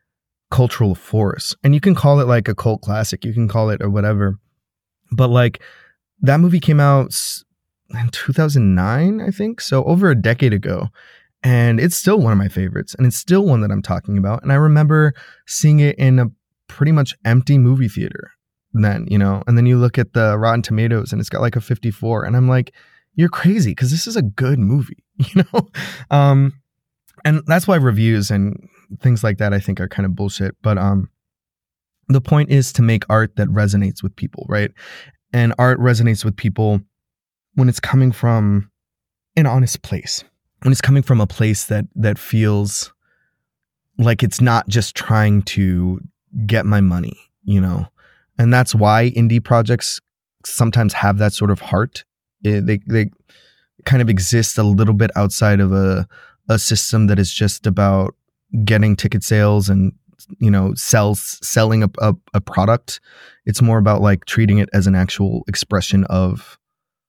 cultural force. And you can call it like a cult classic, you can call it or whatever. But like that movie came out in two thousand nine, I think. So over a decade ago. And it's still one of my favorites. And it's still one that I'm talking about. And I remember seeing it in a pretty much empty movie theater then, you know, and then you look at the Rotten Tomatoes and it's got like a fifty-four. And I'm like, you're crazy because this is a good movie, you know? Um, and that's why reviews and things like that I think are kind of bullshit. But um, the point is to make art that resonates with people, right? And art resonates with people when it's coming from an honest place. When it's coming from a place that that feels like it's not just trying to get my money, you know? And that's why indie projects sometimes have that sort of heart. It, they they kind of exist a little bit outside of a a system that is just about getting ticket sales and, you know, sells selling a, a, a product. It's more about like treating it as an actual expression of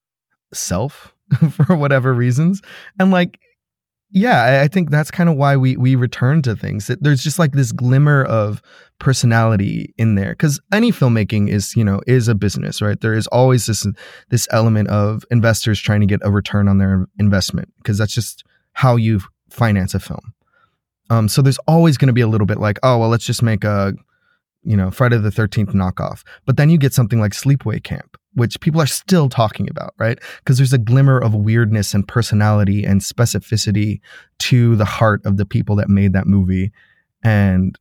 self for whatever reasons. And like, yeah, I, I think that's kind of why we we return to things. That there's just like this glimmer of personality in there, because any filmmaking is, you know, is a business, right? There is always this this element of investors trying to get a return on their investment, because that's just how you finance a film. Um, so there's always going to be a little bit like, oh, well, let's just make a, you know, Friday the thirteenth knockoff. But then you get something like Sleepaway Camp, which people are still talking about, right? Because there's a glimmer of weirdness and personality and specificity to the heart of the people that made that movie. And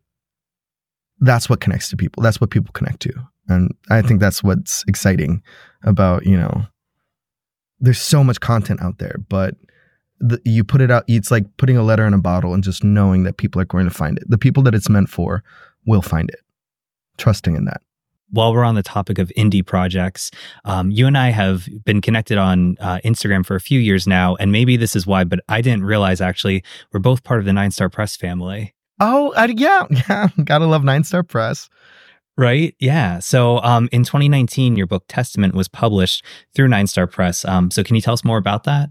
that's what connects to people. That's what people connect to. And I think that's what's exciting about, you know, there's so much content out there, but the, you put it out, it's like putting a letter in a bottle and just knowing that people are going to find it. The people that it's meant for will find it. Trusting in that. While we're on the topic of indie projects, um, you and I have been connected on uh, Instagram for a few years now, and maybe this is why, but I didn't realize actually we're both part of the Nine Star Press family. Oh, uh, yeah, yeah, gotta love Nine Star Press. Right? Yeah. So um, in twenty nineteen, your book Testament was published through Nine Star Press. Um, so can you tell us more about that?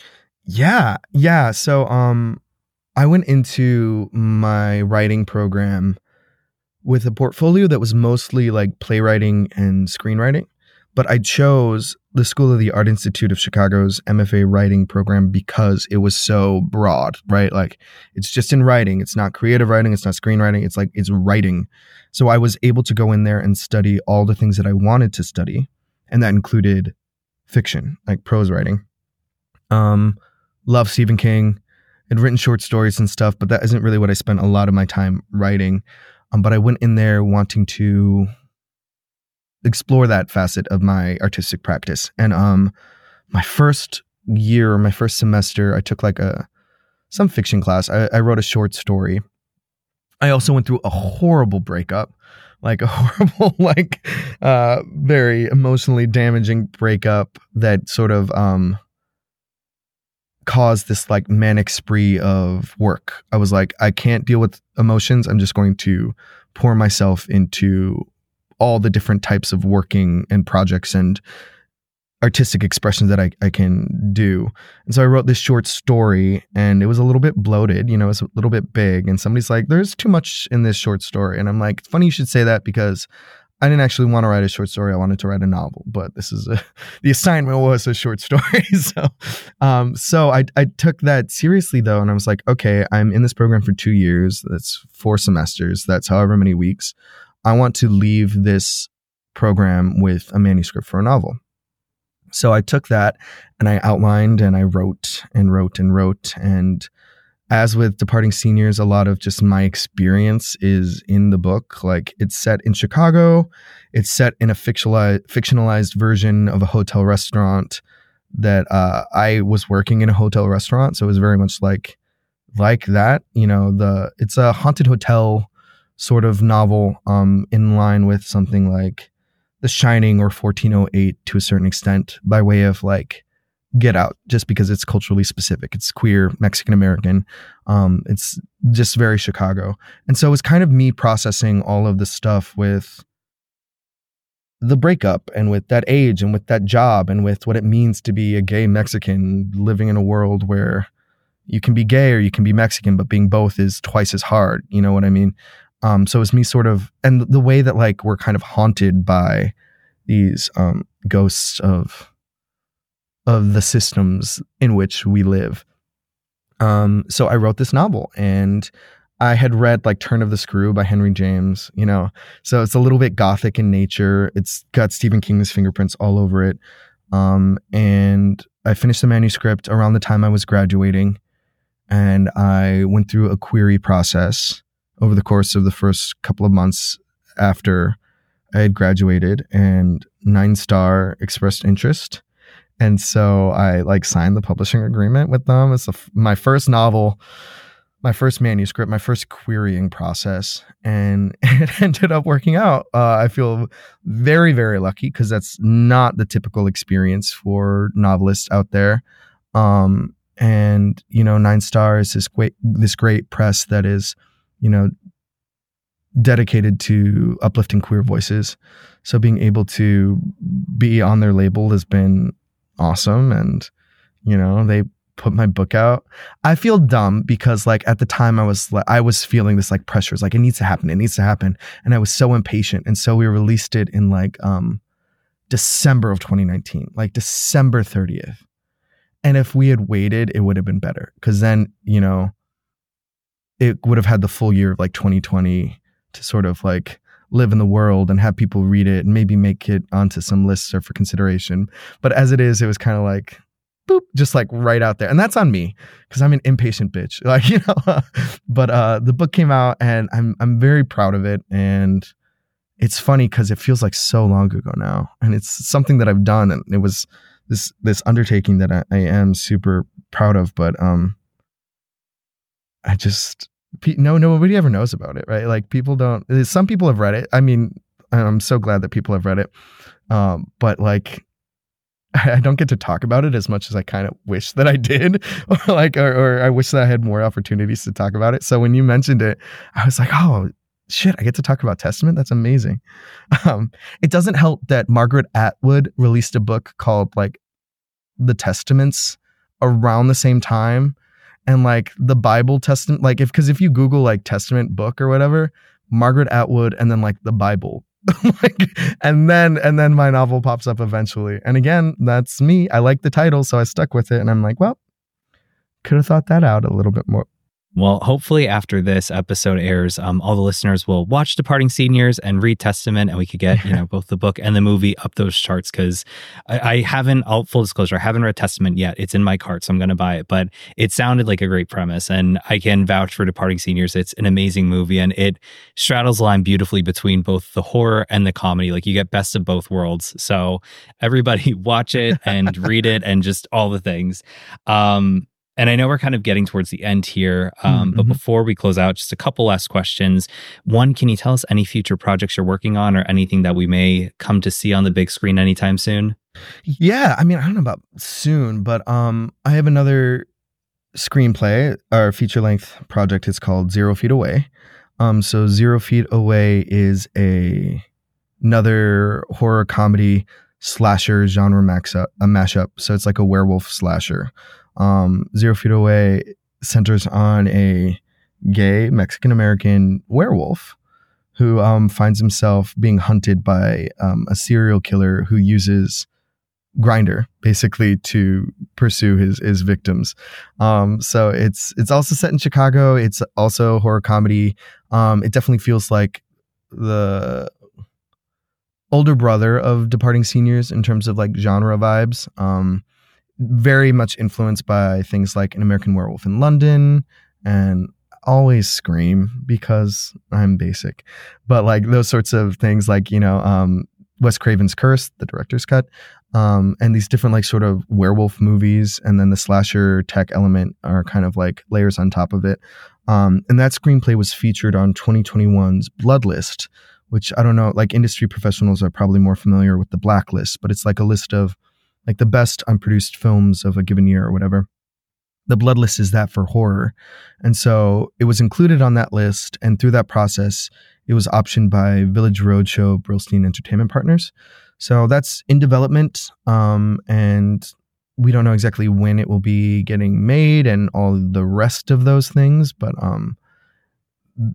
Yeah, yeah. So um, I went into my writing program with a portfolio that was mostly like playwriting and screenwriting. But I chose the School of the Art Institute of Chicago's M F A writing program because it was so broad, right? Like it's just in writing. It's not creative writing. It's not screenwriting. It's like, it's writing. So I was able to go in there and study all the things that I wanted to study. And that included fiction, like prose writing. Um, love Stephen King. I'd written short stories and stuff, but that isn't really what I spent a lot of my time writing. Um, but I went in there wanting to explore that facet of my artistic practice. And um, my first year, my first semester, I took like a some fiction class. I, I wrote a short story. I also went through a horrible breakup, like a horrible, like uh, very emotionally damaging breakup that sort of um, caused this like manic spree of work. I was like, I can't deal with emotions. I'm just going to pour myself into all the different types of working and projects and artistic expressions that I, I can do. And so I wrote this short story, and it was a little bit bloated, you know, it's a little bit big. And somebody's like, there's too much in this short story. And I'm like, it's funny you should say that, because I didn't actually want to write a short story. I wanted to write a novel, but this is a, the assignment was a short story. so, um, so I, I took that seriously though. And I was like, okay, I'm in this program for two years. That's four semesters. That's however many weeks. I want to leave this program with a manuscript for a novel. So I took that and I outlined and I wrote and wrote and wrote. And as with Departing Seniors, a lot of just my experience is in the book. Like it's set in Chicago. It's set in a fictionalized, fictionalized version of a hotel restaurant that uh, I was working in a hotel restaurant. So it was very much like, like that, you know, the, it's a haunted hotel sort of novel, um, in line with something like The Shining or fourteen oh eight to a certain extent, by way of like Get Out, just because it's culturally specific. It's queer, Mexican American. Um, it's just very Chicago. And so it was kind of me processing all of the stuff with the breakup and with that age and with that job and with what it means to be a gay Mexican living in a world where you can be gay or you can be Mexican, but being both is twice as hard. You know what I mean? Um, so it's me sort of, and the way that like we're kind of haunted by these um, ghosts of of the systems in which we live. Um, so I wrote this novel, and I had read like Turn of the Screw by Henry James, you know, so it's a little bit gothic in nature. It's got Stephen King's fingerprints all over it. Um, and I finished the manuscript around the time I was graduating, and I went through a query process over the course of the first couple of months after I had graduated, and Nine Star expressed interest. And so I like signed the publishing agreement with them. It's a, my first novel, my first manuscript, my first querying process, and it ended up working out. Uh, I feel very, very lucky because that's not the typical experience for novelists out there. Um, and, you know, Nine Star is this great, this great press that is, you know, dedicated to uplifting queer voices. So being able to be on their label has been awesome. And, you know, they put my book out. I feel dumb because like at the time I was like, I was feeling this like pressure. It's like, it needs to happen. It needs to happen. And I was so impatient. And so we released it in like um, December of twenty nineteen, like December thirtieth. And if we had waited, it would have been better. Cause then, you know, it would have had the full year of like twenty twenty to sort of like live in the world and have people read it and maybe make it onto some lists or for consideration. But as it is, it was kind of like, boop, just like right out there. And that's on me because I'm an impatient bitch, like, you know, but uh, the book came out and I'm, I'm very proud of it. And it's funny because it feels like so long ago now. And it's something that I've done. And it was this, this undertaking that I, I am super proud of, but um, I just, no, nobody ever knows about it, right? Like people don't, some people have read it. I mean, I'm so glad that people have read it. Um, but like, I don't get to talk about it as much as I kind of wish that I did, or like, or, or I wish that I had more opportunities to talk about it. So when you mentioned it, I was like, oh shit, I get to talk about Testament. That's amazing. Um, it doesn't help that Margaret Atwood released a book called like The Testaments around the same time. And like the Bible Testament, like if, cause if you Google like Testament book or whatever, Margaret Atwood, and then like the Bible, like, and then, and then my novel pops up eventually. And again, that's me. I like the title, so I stuck with it. And I'm like, well, could have thought that out a little bit more. Well, hopefully after this episode airs, um, all the listeners will watch Departing Seniors and read Testament, and we could get, you know, both the book and the movie up those charts. Because I, I haven't, I'll, full disclosure, I haven't read Testament yet. It's in my cart, so I'm going to buy it. But it sounded like a great premise, and I can vouch for Departing Seniors. It's an amazing movie, and it straddles the line beautifully between both the horror and the comedy. Like you get best of both worlds. So everybody watch it and read it, and just all the things. Um, And I know we're kind of getting towards the end here, um, mm-hmm. but before we close out, just a couple last questions. One, can you tell us any future projects you're working on or anything that we may come to see on the big screen anytime soon? Yeah, I mean, I don't know about soon, but um, I have another screenplay. Our feature-length project is called Zero Feet Away. Um, so Zero Feet Away is a another horror comedy slasher genre max up, a mashup. So it's like a werewolf slasher. Um, Zero Feet Away centers on a gay Mexican-American werewolf who um, finds himself being hunted by um, a serial killer who uses Grindr basically to pursue his his victims. Um, so it's it's also set in Chicago. It's also horror comedy. Um, it definitely feels like the older brother of Departing Seniors in terms of like genre vibes. Um, very much influenced by things like An American Werewolf in London and always Scream because I'm basic, but like those sorts of things, like, you know, um, Wes Craven's Curse, the director's cut, um, and these different like sort of werewolf movies, and then the slasher tech element are kind of like layers on top of it. Um, and that screenplay was featured on twenty twenty-one's Bloodlist, which I don't know, like industry professionals are probably more familiar with the Blacklist, but it's like a list of like the best unproduced films of a given year or whatever. The Bloodlist is that for horror. And so it was included on that list. And through that process, it was optioned by Village Roadshow Brillstein Entertainment Partners. So that's in development. Um, and we don't know exactly when it will be getting made and all the rest of those things. But um,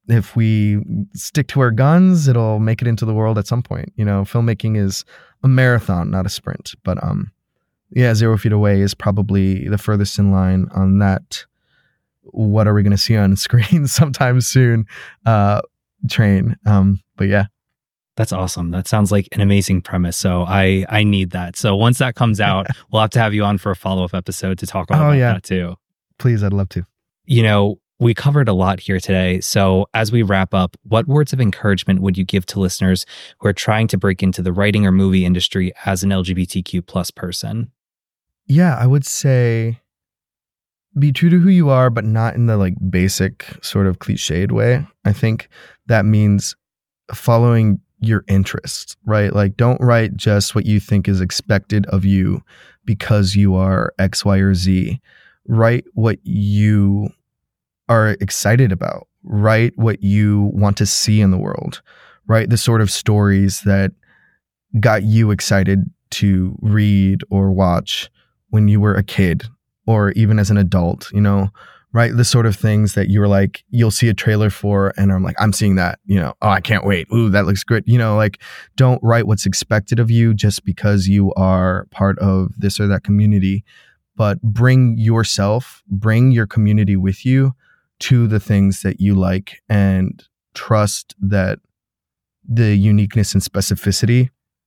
if we stick to our guns, it'll make it into the world at some point. You know, filmmaking is a marathon, not a sprint. But um, yeah, Zero Feet Away is probably the furthest in line on that. What are we going to see on screen sometime soon? Uh, train. Um, but yeah. That's awesome. That sounds like an amazing premise. So I I need that. So once that comes out, we'll have to have you on for a follow-up episode to talk about oh, yeah. that too. Please, I'd love to. You know, we covered a lot here today. So as we wrap up, what words of encouragement would you give to listeners who are trying to break into the writing or movie industry as an L G B T Q plus person? Yeah, I would say be true to who you are, but not in the like basic sort of cliched way. I think that means following your interests, right? Like, don't write just what you think is expected of you because you are X, Y, or Z. Write what you are excited about. Write what you want to see in the world. Write the sort of stories that got you excited to read or watch when you were a kid or even as an adult, you know? Right? The sort of things that you were like, you'll see a trailer for and I'm like, I'm seeing that, you know, oh, I can't wait. Ooh, that looks great. You know, like, don't write what's expected of you just because you are part of this or that community, but bring yourself, bring your community with you to the things that you like and trust that the uniqueness and specificity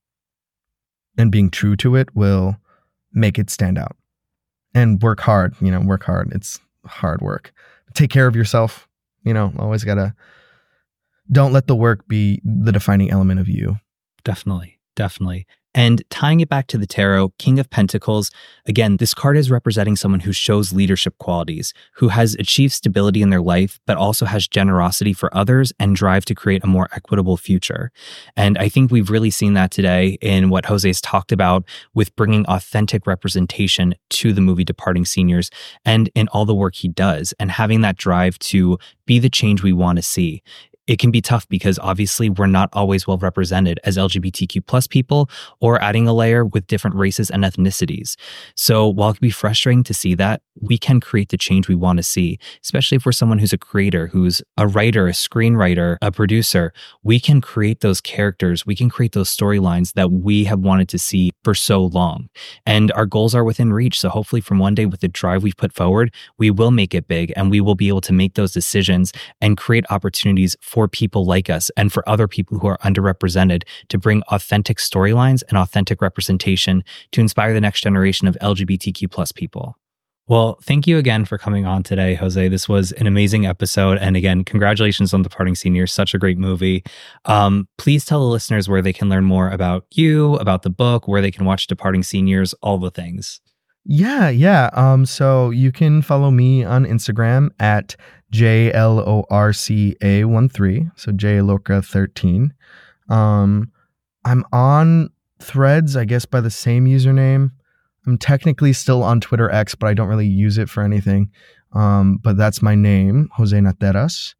and being true to it will make it stand out. And work hard, you know, work hard. It's hard work. Take care of yourself. You know, always gotta, don't let the work be the defining element of you. Definitely. Definitely. And tying it back to the tarot, King of Pentacles, again, this card is representing someone who shows leadership qualities, who has achieved stability in their life, but also has generosity for others and drive to create a more equitable future. And I think we've really seen that today in what Jose's talked about with bringing authentic representation to the movie Departing Seniors and in all the work he does and having that drive to be the change we want to see. It can be tough because obviously we're not always well represented as L G B T Q plus people or adding a layer with different races and ethnicities. So while it can be frustrating to see that, we can create the change we want to see, especially if we're someone who's a creator, who's a writer, a screenwriter, a producer. We can create those characters. We can create those storylines that we have wanted to see for so long. And our goals are within reach. So hopefully from one day with the drive we've put forward, we will make it big and we will be able to make those decisions and create opportunities for people like us and for other people who are underrepresented to bring authentic storylines and authentic representation to inspire the next generation of L G B T Q plus people. Well, thank you again for coming on today, Jose. This was an amazing episode. And again, congratulations on Departing Seniors. Such a great movie. Um, please tell the listeners where they can learn more about you, about the book, where they can watch Departing Seniors, all the things. Yeah, yeah. Um, so you can follow me on Instagram at J L O R C A one three. So J Lorca thirteen. Um, I'm on Threads, I guess, by the same username. I'm technically still on Twitter X, but I don't really use it for anything. Um, but that's my name, Jose Nateras.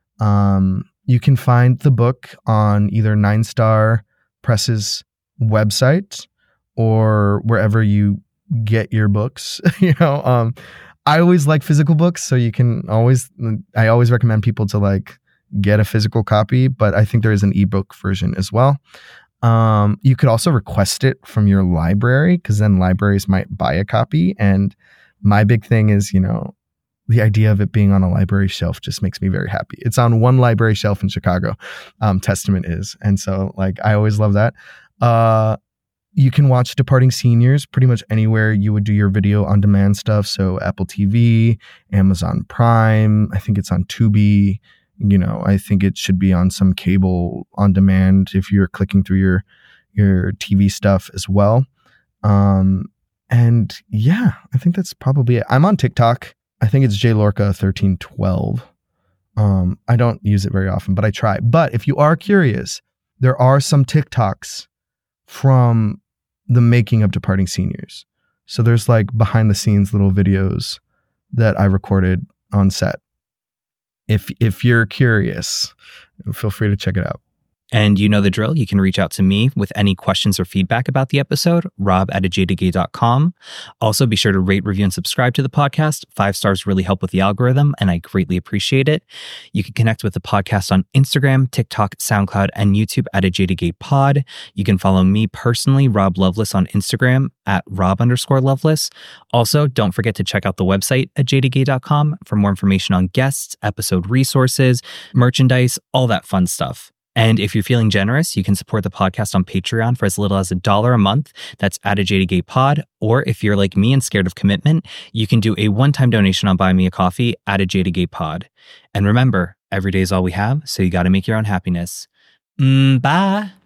Um, you can find the book on either Nine Star Press's website or wherever you get your books. you know, um, I always like physical books, so you can always, I always recommend people to like get a physical copy, but I think there is an ebook version as well. Um, you could also request it from your library because then libraries might buy a copy. And my big thing is, you know, the idea of it being on a library shelf just makes me very happy. It's on one library shelf in Chicago, um, Testament is. And so like, I always love that. Uh, you can watch Departing Seniors pretty much anywhere you would do your video on demand stuff. So Apple T V, Amazon Prime, I think it's on Tubi. You know, I think it should be on some cable on demand if you're clicking through your your T V stuff as well. Um, and yeah, I think that's probably it. I'm on TikTok. I think it's J Lorca thirteen twelve. Um, I don't use it very often, but I try. But if you are curious, there are some TikToks from the making of Departing Seniors. So there's like behind the scenes little videos that I recorded on set. If if you're curious, feel free to check it out. And you know the drill. You can reach out to me with any questions or feedback about the episode, rob at a jaded gay dot com. Also, be sure to rate, review, and subscribe to the podcast. Five stars really help with the algorithm, and I greatly appreciate it. You can connect with the podcast on Instagram, TikTok, SoundCloud, and YouTube at a jaded gay pod. You can follow me personally, Rob Loveless, on Instagram at rob underscore Loveless. Also, don't forget to check out the website at jaded gay dot com for more information on guests, episode resources, merchandise, all that fun stuff. And if you're feeling generous, you can support the podcast on Patreon for as little as a dollar a month. That's at a Jaded Gay Pod. Or if you're like me and scared of commitment, you can do a one-time donation on Buy Me a Coffee at a Jaded Gay Pod. And remember, every day is all we have, so you got to make your own happiness. Mm, bye.